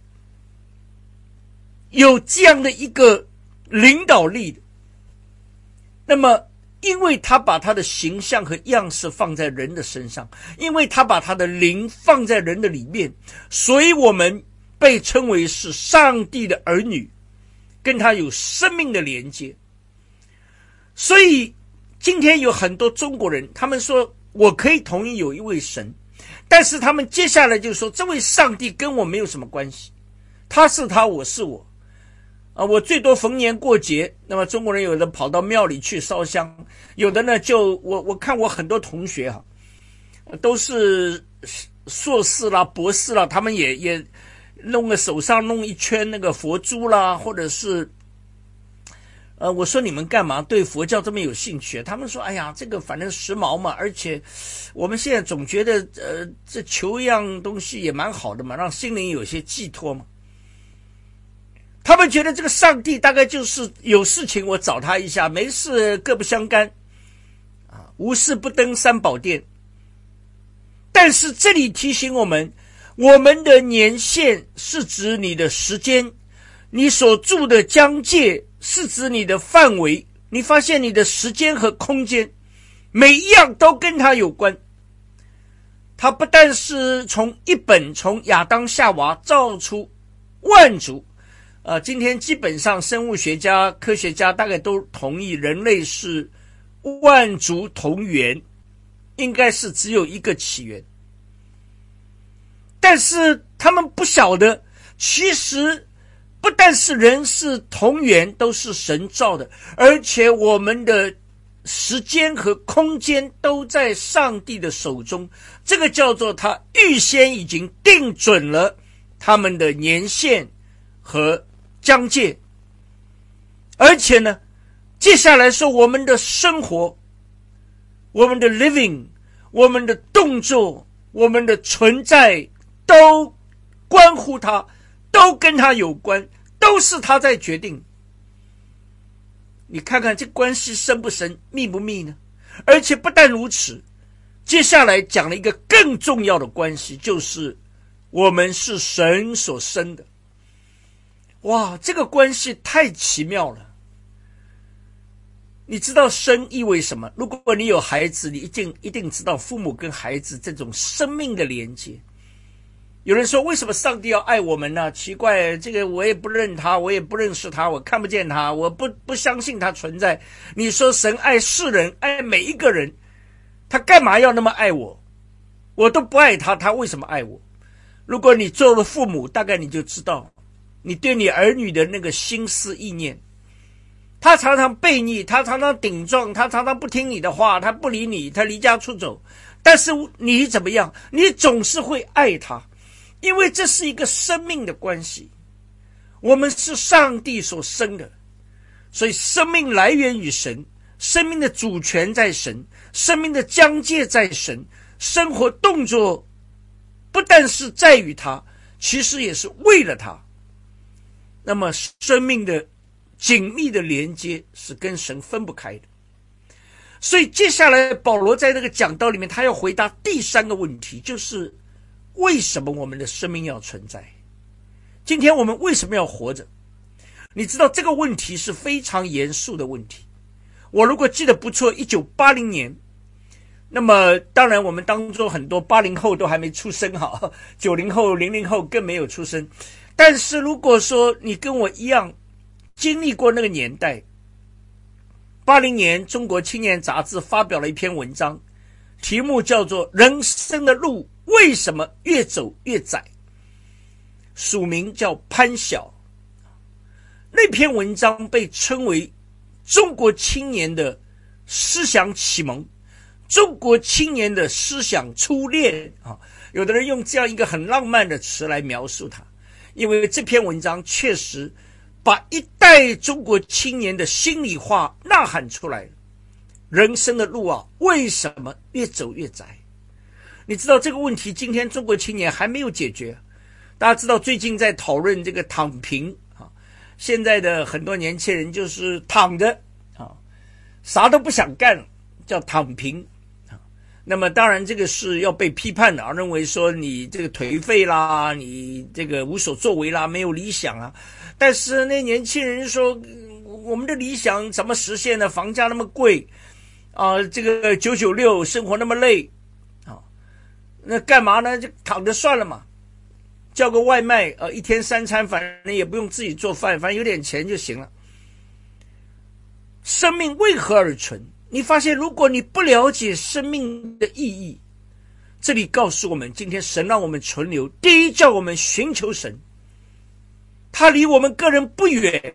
有这样的一个领导力的。那么因为他把他的形象和样式放在人的身上，因为他把他的灵放在人的里面，所以我们被称为是上帝的儿女，跟他有生命的连接。所以今天有很多中国人，他们说我可以同意有一位神，但是他们接下来就说这位上帝跟我没有什么关系，他是他，我是我。我最多逢年过节，那么中国人有的跑到庙里去烧香，有的呢就我看我很多同学都是硕士啦博士啦，他们也弄个手上弄一圈那个佛珠啦，或者是我说你们干嘛对佛教这么有兴趣？他们说哎呀这个反正时髦嘛，而且我们现在总觉得这求一样东西也蛮好的嘛，让心灵有些寄托嘛。他们觉得这个上帝大概就是有事情我找他一下，没事各不相干无事不登三宝殿。但是这里提醒我们，我们的年限是指你的时间，你所住的疆界是指你的范围。你发现你的时间和空间每一样都跟它有关。它不但是从亚当夏娃造出万族今天基本上生物学家科学家大概都同意人类是万族同源，应该是只有一个起源。但是他们不晓得，其实不但是人是同源，都是神造的，而且我们的时间和空间都在上帝的手中。这个叫做他预先已经定准了他们的年限和疆界。而且呢，接下来说我们的生活，我们的 living， 我们的动作，我们的存在都关乎他，都跟他有关，都是他在决定。你看看这关系深不深，密不密呢？而且不但如此，接下来讲了一个更重要的关系，就是我们是神所生的。哇，这个关系太奇妙了。你知道生意味什么？如果你有孩子，你一定知道父母跟孩子这种生命的连接。有人说为什么上帝要爱我们呢？奇怪，这个我也不认他，我也不认识他，我看不见他，我不相信他存在。你说神爱世人，爱每一个人，他干嘛要那么爱我？我都不爱他，他为什么爱我？如果你做了父母，大概你就知道你对你儿女的那个心思意念。他常常悖逆，他常常顶撞，他常常不听你的话，他不理你，他离家出走。但是你怎么样？你总是会爱他，因为这是一个生命的关系。我们是上帝所生的，所以生命来源于神，生命的主权在神，生命的疆界在神，生活动作不但是在于他，其实也是为了他。那么生命的紧密的连接是跟神分不开的。所以接下来保罗在那个讲道里面，他要回答第三个问题，就是为什么我们的生命要存在？今天我们为什么要活着？你知道这个问题是非常严肃的问题。我如果记得不错，1980年，那么当然我们当中很多80后都还没出生哈，90后、00后更没有出生。但是如果说你跟我一样经历过那个年代，80年中国青年杂志发表了一篇文章，题目叫做人生的路为什么越走越窄，署名叫潘晓。那篇文章被称为中国青年的思想启蒙，中国青年的思想初恋啊，有的人用这样一个很浪漫的词来描述它，因为这篇文章确实把一代中国青年的心里话呐喊出来了。人生的路啊，为什么越走越窄？你知道这个问题，今天中国青年还没有解决。大家知道最近在讨论这个躺平啊，现在的很多年轻人就是躺着啊，啥都不想干，叫躺平啊。那么当然这个是要被批判的，认为说你这个颓废啦，你这个无所作为啦，没有理想啊。但是那年轻人说，我们的理想怎么实现呢？房价那么贵啊，这个996生活那么累啊，那干嘛呢？就躺着算了嘛，叫个外卖一天3餐，反正也不用自己做饭，反正有点钱就行了。生命为何而存？你发现如果你不了解生命的意义，这里告诉我们，今天神让我们存留，第一叫我们寻求神，他离我们个人不远；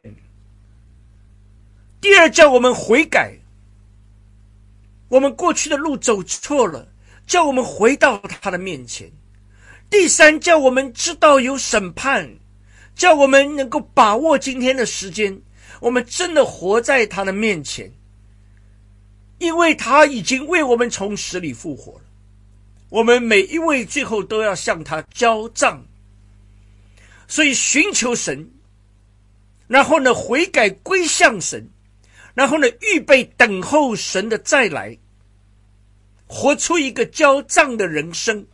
第二叫我们悔改，我们过去的路走错了，叫我们回到他的面前；第三叫我们知道有审判，叫我们能够把握今天的时间，我们真的活在他的面前，因为他已经为我们从死里复活了。我们每一位最后都要向他交账，所以寻求神，然后呢悔改归向神，然后呢预备等候神的再来，活出一个交账的人生。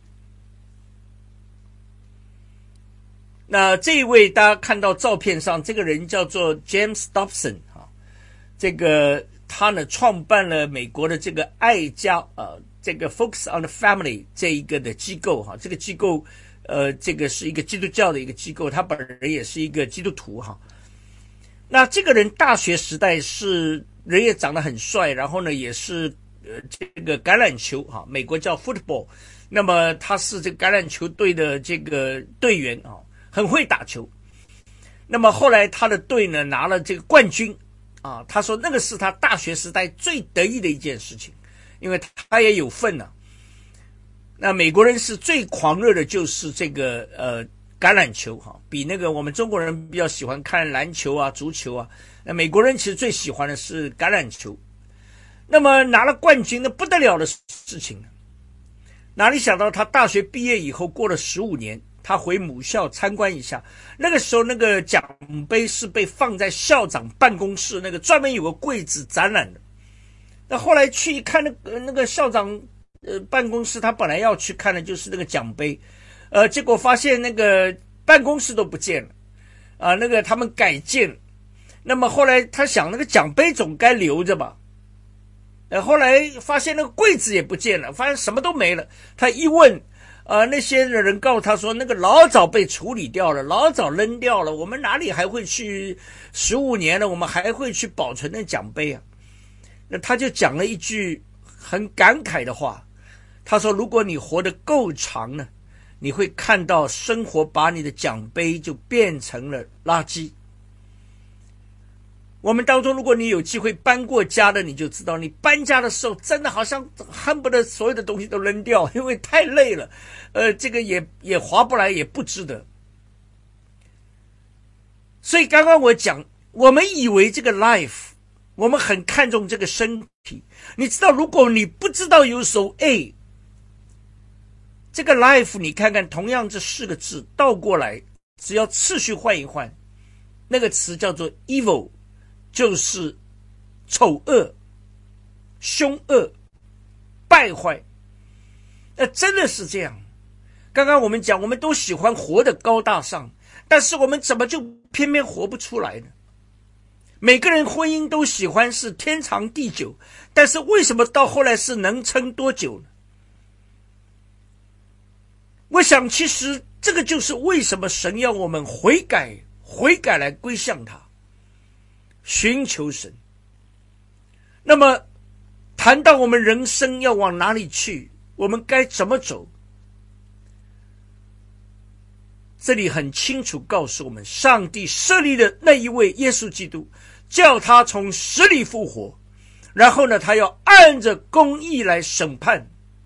那这一位大家看到照片上这个人叫做 James Dobson 这个他呢创办了美国的这个爱家这个 Focus on the Family 这一个的机构这个机构这个是一个基督教的一个机构，他本人也是一个基督徒那这个人大学时代是人也长得很帅，然后呢也是这个橄榄球美国叫 football， 那么他是这个橄榄球队的这个队员很会打球。那么后来他的队呢拿了这个冠军他说那个是他大学时代最得意的一件事情，因为他也有份那美国人是最狂热的就是这个橄榄球比那个我们中国人比较喜欢看篮球足球那美国人其实最喜欢的是橄榄球。那么拿了冠军，那不得了的事情，哪里想到他大学毕业以后过了15年，他回母校参观一下，那个时候那个奖杯是被放在校长办公室那个专门有个柜子展览的。那后来去一看那个校长办公室，他本来要去看的就是那个奖杯，结果发现那个办公室都不见了那个他们改建。那么后来他想那个奖杯总该留着吧，后来发现那个柜子也不见了，发现什么都没了。他一问那些人告诉他说那个老早被处理掉了，老早扔掉了，我们哪里还会去15年了，我们还会去保存那奖杯那他就讲了一句很感慨的话，他说如果你活得够长呢，你会看到生活把你的奖杯就变成了垃圾。我们当中如果你有机会搬过家的，你就知道你搬家的时候真的好像恨不得所有的东西都扔掉，因为太累了这个也划不来，也不值得。所以刚刚我讲，我们以为这个 life 我们很看重这个身体，你知道如果你不知道有手 A， 这个 life 你看看，同样这4个字倒过来，只要次序换一换，那个词叫做 evil， 就是丑恶、凶恶、败坏。真的是这样。刚刚我们讲，我们都喜欢活得高大上，但是我们怎么就偏偏活不出来呢？每个人婚姻都喜欢是天长地久，但是为什么到后来是能撑多久呢？我想其实这个就是为什么神要我们悔改来归向他，寻求神。那么谈到我们人生要往哪里去，我们该怎么走，这里很清楚告诉我们，上帝设立的那一位耶稣基督，叫他从死里复活，然后呢，他要按着公义来审判。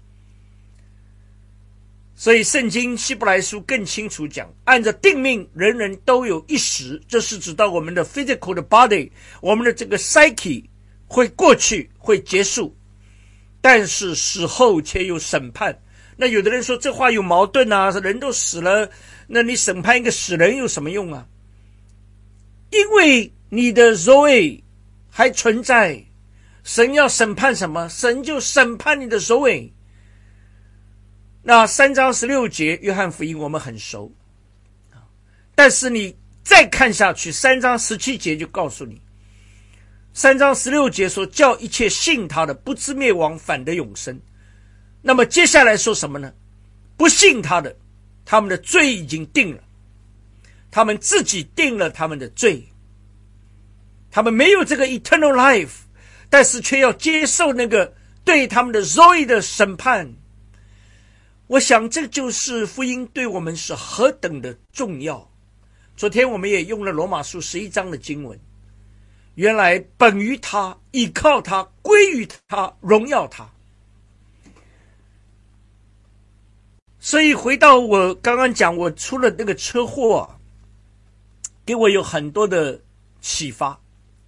所以圣经希伯来书更清楚讲，按着定命，人人都有一死，这是指到我们的 physical 的 body， 我们的这个 psyche 会过去，会结束，但是死后且有审判。那有的人说这话有矛盾啊，人都死了，那你审判一个死人有什么用啊？因为你的 Zoe 还存在，神要审判什么？神就审判你的 Zoe。那3章16节约翰福音我们很熟，但是你再看下去，3章17节就告诉你，3章16节说叫一切信他的不知灭亡，反得永生。那么接下来说什么呢？不信他的，他们的罪已经定了，他们自己定了他们的罪，他们没有这个 eternal life， 但是却要接受那个对他们的 Zoe 的审判。我想这就是福音对我们是何等的重要。昨天我们也用了罗马书11章的经文，原来本于他，倚靠他，归于他，荣耀他。所以回到我刚刚讲，我出了那个车祸啊，给我有很多的启发。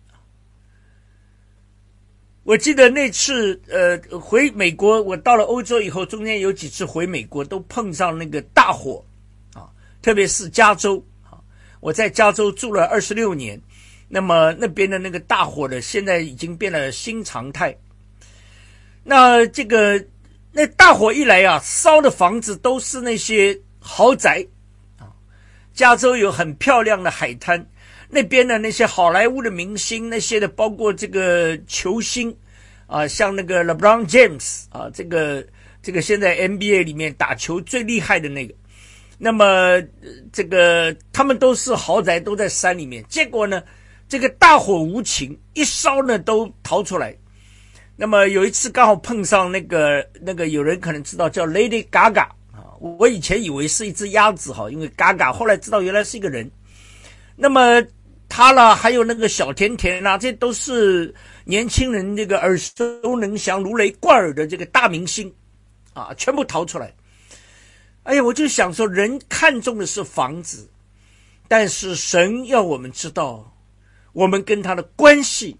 我记得那次回美国，我到了欧洲以后，中间有几次回美国都碰上那个大火啊，特别是加州啊，我在加州住了26年，那么那边的那个大火呢，现在已经变了新常态。那大火一来啊，烧的房子都是那些豪宅啊。加州有很漂亮的海滩，那边的那些好莱坞的明星，那些的包括这个球星啊，像那个 LeBron James 啊，这个现在 NBA 里面打球最厉害的那个，那么这个他们都是豪宅，都在山里面。结果呢，这个大火无情，一烧呢都逃出来。那么有一次刚好碰上那个有人可能知道叫 Lady Gaga 啊，我以前以为是一只鸭子哈，因为 Gaga 后来知道原来是一个人。那么他啦，还有那个小甜甜啦，这都是年轻人这个耳熟能详、如雷贯耳的这个大明星啊，全部逃出来。哎呀，我就想说，人看重的是房子，但是神要我们知道我们跟他的关系。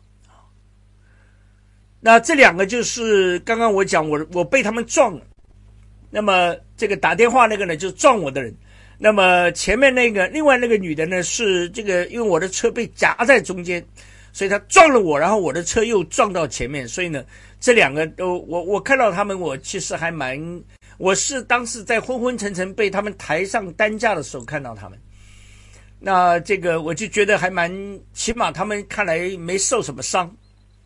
那这两个就是刚刚我讲我被他们撞了，那么这个打电话那个呢就是撞我的人，那么前面那个另外那个女的呢是这个，因为我的车被夹在中间，所以她撞了我，然后我的车又撞到前面，所以呢这两个都我看到他们，我其实还我是当时在昏昏沉沉被他们抬上担架的时候看到他们，那这个我就觉得还起码他们看来没受什么伤。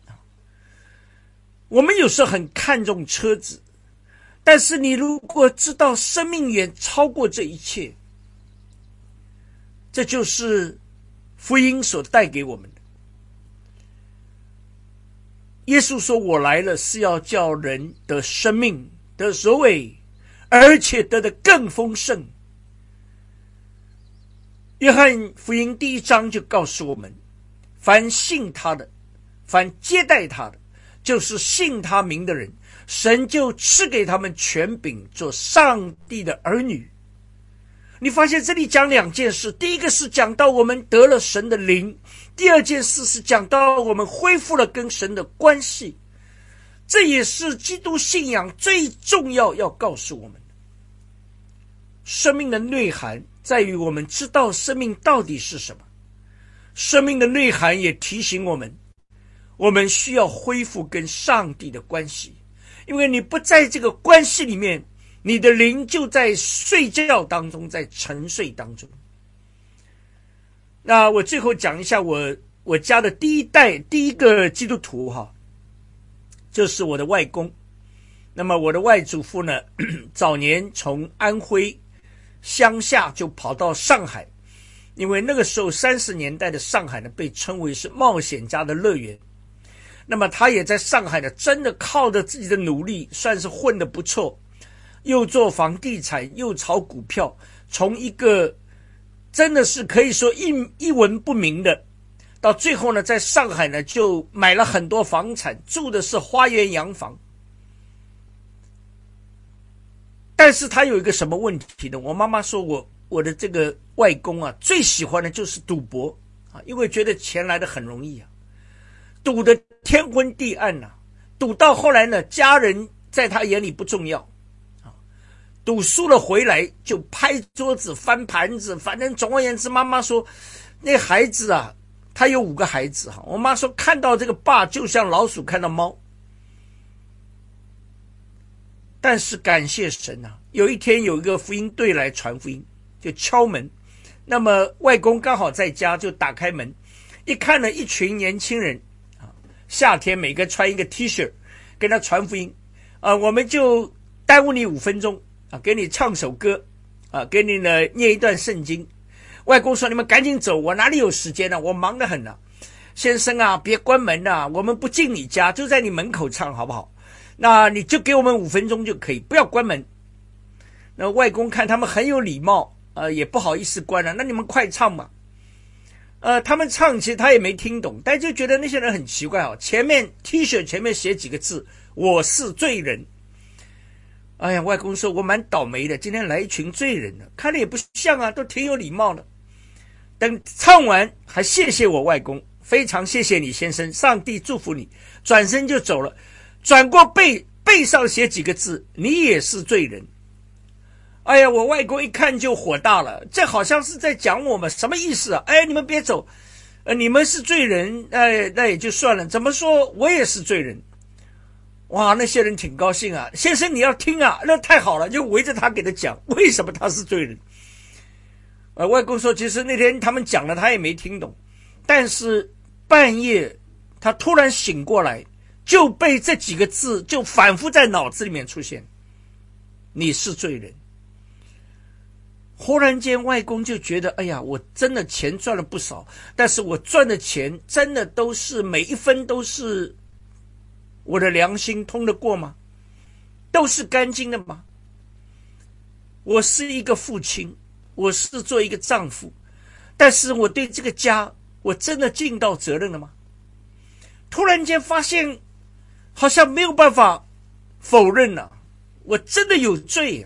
我们有时候很看重车子，但是你如果知道生命远超过这一切，这就是福音所带给我们的。耶稣说，我来了是要叫人得生命，得所谓，而且得的更丰盛。约翰福音1章就告诉我们，凡信他的，凡接待他的，就是信他名的人，神就赐给他们权柄做上帝的儿女。你发现这里讲两件事，第一个是讲到我们得了神的灵，第二件事是讲到我们恢复了跟神的关系。这也是基督信仰最重要要告诉我们的。 生命的内涵在于我们知道生命到底是什么。生命的内涵也提醒我们，我们需要恢复跟上帝的关系，因为你不在这个关系里面，你的灵就在睡觉当中，在沉睡当中。那我最后讲一下我家的第一个基督徒就是我的外公。那么我的外祖父呢，早年从安徽乡下就跑到上海，因为那个时候30年代的上海呢，被称为是冒险家的乐园。那么他也在上海呢，真的靠着自己的努力，算是混得不错，又做房地产，又炒股票，从一个真的是可以说一文不名的，到最后呢，在上海呢就买了很多房产，住的是花园洋房。但是他有一个什么问题呢？我妈妈说我的这个外公最喜欢的就是赌博因为觉得钱来得很容易赌得天昏地暗赌到后来呢，家人在他眼里不重要赌输了回来就拍桌子翻盘子，反正总而言之，妈妈说那孩子他有5个孩子我妈说看到这个爸就像老鼠看到猫。但是感谢神有一天有一个福音队来传福音，就敲门。那么外公刚好在家，就打开门，一看呢，一群年轻人夏天每个穿一个 T 恤跟他传福音我们就耽误你5分钟给你唱首歌给你呢念一段圣经。外公说你们赶紧走，我哪里有时间我忙得很先生别关门我们不进你家，就在你门口唱好不好？那你就给我们5分钟就可以，不要关门。那外公看他们很有礼貌也不好意思关了，那你们快唱吧。他们唱其实他也没听懂，但就觉得那些人很奇怪前面 T 恤前面写几个字，我是罪人。哎呀，外公说我蛮倒霉的，今天来一群罪人看了也不像都挺有礼貌的。等唱完还谢谢我外公，非常谢谢你先生，上帝祝福你，转身就走了。转过背上写几个字，你也是罪人。哎呀，我外公一看就火大了，这好像是在讲我们，什么意思你们别走，你们是罪人，那也就算了，怎么说我也是罪人？哇，那些人挺高兴先生你要听那太好了，就围着他给他讲为什么他是罪人。外公说其实那天他们讲了他也没听懂，但是半夜他突然醒过来，就被这几个字就反复在脑子里面出现，你是罪人。忽然间外公就觉得哎呀，我真的钱赚了不少，但是我赚的钱真的都是每一分都是我的良心通得过吗？都是干净的吗？我是一个父亲，我是做一个丈夫，但是我对这个家我真的尽到责任了吗？突然间发现好像没有办法否认我真的有罪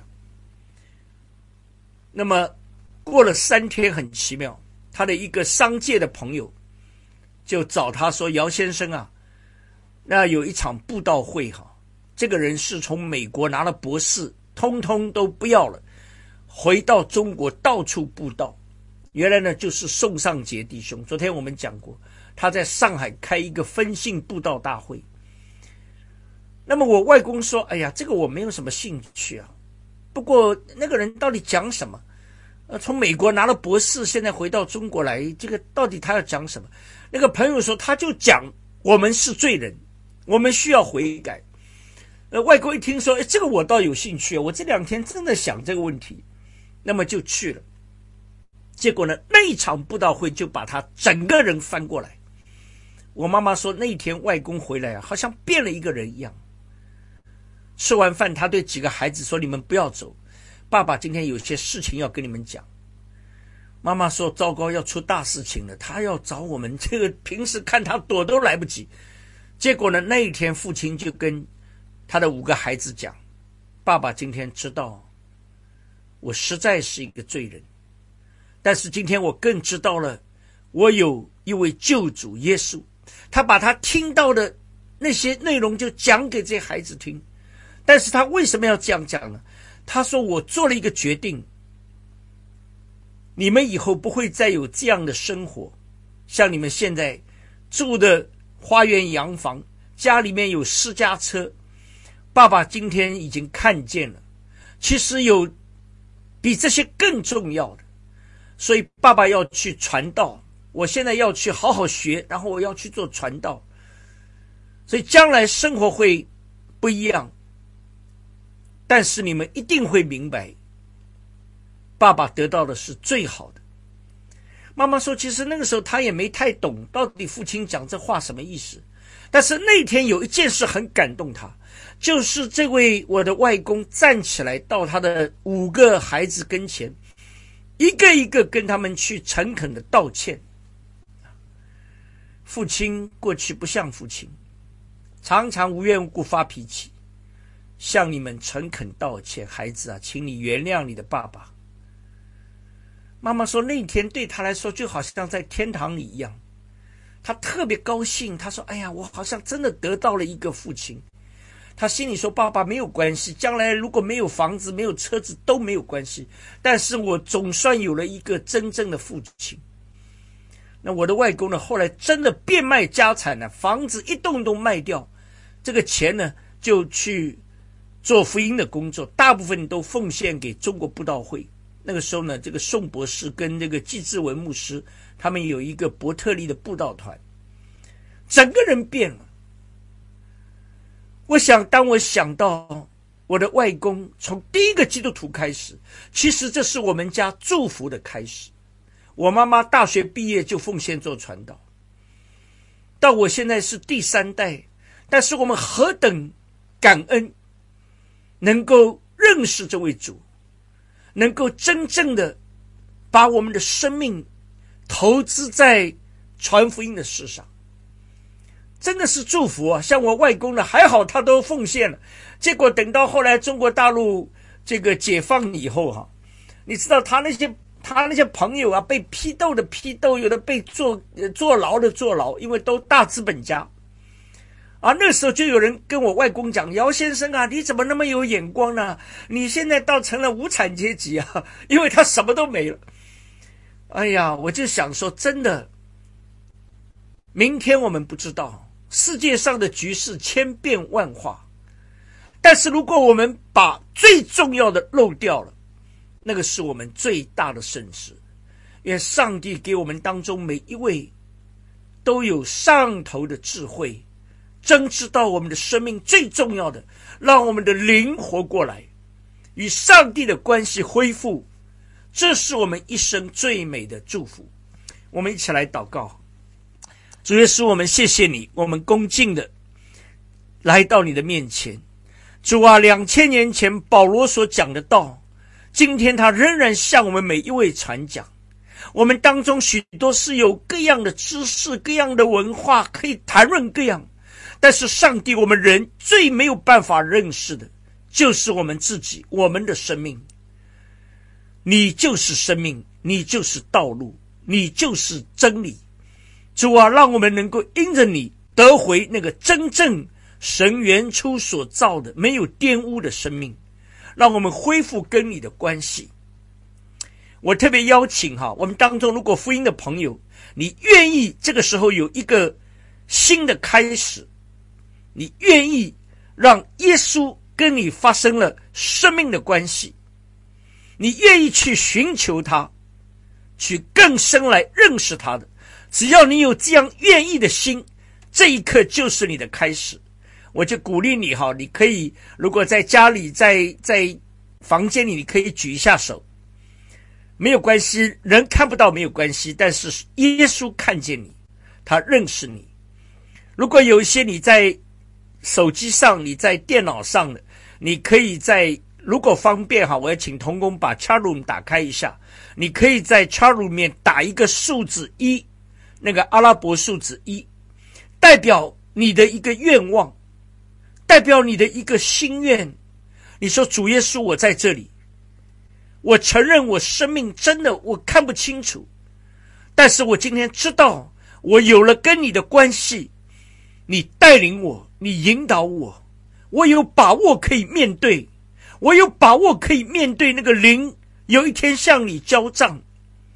那么过了3天，很奇妙，他的一个商界的朋友就找他说，姚先生那有一场布道会这个人是从美国拿了博士，通通都不要了，回到中国到处布道。原来呢就是宋尚杰弟兄，昨天我们讲过，他在上海开一个分信布道大会。那么我外公说，哎呀，这个我没有什么兴趣不过那个人到底讲什么？从美国拿了博士，现在回到中国来，这个到底他要讲什么？那个朋友说，他就讲我们是罪人，我们需要悔改。外公一听说，这个我倒有兴趣，我这2天真的想这个问题，那么就去了。结果呢，那一场布道会就把他整个人翻过来。我妈妈说，那一天外公回来好像变了一个人一样。吃完饭，他对几个孩子说，你们不要走，爸爸今天有些事情要跟你们讲。妈妈说，糟糕，要出大事情了，他要找我们，这个平时看他躲都来不及。结果呢，那一天父亲就跟他的5个孩子讲，爸爸今天知道我实在是一个罪人，但是今天我更知道了，我有一位救主耶稣，他把他听到的那些内容就讲给这些孩子听。但是他为什么要这样讲呢？他说，我做了一个决定， 你们以后不会再有这样的生活，像你们现在住的花园洋房，家里面有私家车。爸爸今天已经看见了，其实有比这些更重要的，所以爸爸要去传道，我现在要去好好学，然后我要去做传道，所以将来生活会不一样。但是你们一定会明白，爸爸得到的是最好的。妈妈说，其实那个时候他也没太懂到底父亲讲这话什么意思，但是那天有一件事很感动他，就是这位我的外公站起来到他的5个孩子跟前，一个一个跟他们去诚恳的道歉。父亲过去不像父亲，常常无缘无故发脾气，向你们诚恳道歉，孩子啊，请你原谅你的爸爸。妈妈说，那天对他来说就好像在天堂里一样，他特别高兴，他说，哎呀，我好像真的得到了一个父亲。他心里说，爸爸没有关系，将来如果没有房子没有车子都没有关系，但是我总算有了一个真正的父亲。那我的外公呢，后来真的变卖家产了，房子一栋栋卖掉，这个钱呢就去做福音的工作，大部分都奉献给中国布道会。那个时候呢，这个宋博士跟这个季志文牧师，他们有一个伯特利的布道团，整个人变了。我想，当我想到我的外公从第一个基督徒开始，其实这是我们家祝福的开始。我妈妈大学毕业就奉献做传道，到我现在是第3代，但是我们何等感恩，能够认识这位主，能够真正的把我们的生命投资在传福音的事上，真的是祝福啊！像我外公呢，还好他都奉献了，结果等到后来中国大陆这个解放以后你知道他那些朋友啊，被批斗的批斗，有的被坐牢的坐牢，因为都大资本家。那时候就有人跟我外公讲，姚先生啊，你怎么那么有眼光呢？你现在倒成了无产阶级啊，因为他什么都没了。哎呀，我就想说，真的，明天我们不知道，世界上的局势千变万化，但是如果我们把最重要的漏掉了，那个是我们最大的损失。愿上帝给我们当中每一位都有上头的智慧，真知道我们的生命最重要的，让我们的灵活过来，与上帝的关系恢复，这是我们一生最美的祝福。我们一起来祷告。主耶稣，我们谢谢你，我们恭敬的来到你的面前。主啊，2000年前保罗所讲的道，今天他仍然向我们每一位传讲。我们当中许多是有各样的知识，各样的文化，可以谈论各样，但是上帝，我们人最没有办法认识的就是我们自己，我们的生命。你就是生命，你就是道路，你就是真理。主啊，让我们能够因着你得回那个真正神原初所造的没有玷污的生命，让我们恢复跟你的关系。我特别邀请我们当中如果福音的朋友，你愿意这个时候有一个新的开始，你愿意让耶稣跟你发生了生命的关系，你愿意去寻求他，去更深来认识他的，只要你有这样愿意的心，这一刻就是你的开始。我就鼓励你你可以如果在家里在房间里，你可以举一下手，没有关系，人看不到没有关系，但是耶稣看见你，他认识你。如果有一些你在手机上，你在电脑上的，你可以如果方便我要请同工把 chat room 打开一下，你可以在 chat room 里面打一个数字1，那个阿拉伯数字1，代表你的一个愿望，代表你的一个心愿。你说，主耶稣，我在这里，我承认我生命真的我看不清楚，但是我今天知道我有了跟你的关系，你带领我，你引导我，我有把握可以面对，我有把握可以面对那个灵有一天向你交账。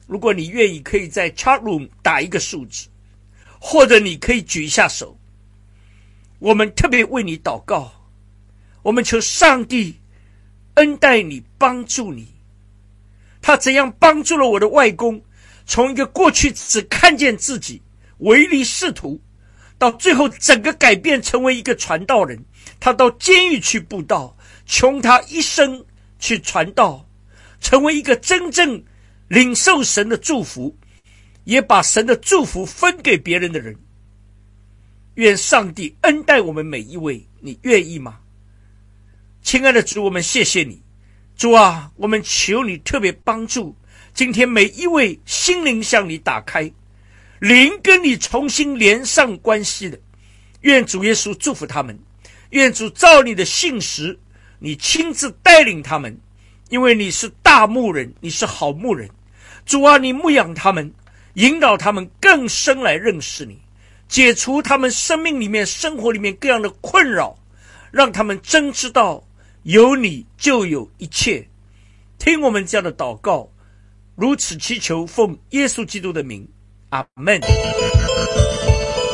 如果你愿意，可以在 chat room 打一个数字，或者你可以举一下手。我们特别为你祷告，我们求上帝恩待你，帮助你。他怎样帮助了我的外公，从一个过去只看见自己唯利是图，到最后整个改变成为一个传道人。他到监狱去布道，穷他一生去传道，成为一个真正领受神的祝福，也把神的祝福分给别人的人。愿上帝恩待我们每一位，你愿意吗？亲爱的主，我们谢谢你。主啊，我们求你特别帮助今天每一位心灵向你打开，灵跟你重新连上关系的。愿主耶稣祝福他们，愿主照你的信实，你亲自带领他们，因为你是大牧人，你是好牧人。主啊，你牧养他们，引导他们更深来认识你，解除他们生命里面生活里面各样的困扰，让他们真知道有你就有一切。听我们这样的祷告，如此祈求，奉耶稣基督的名，阿们。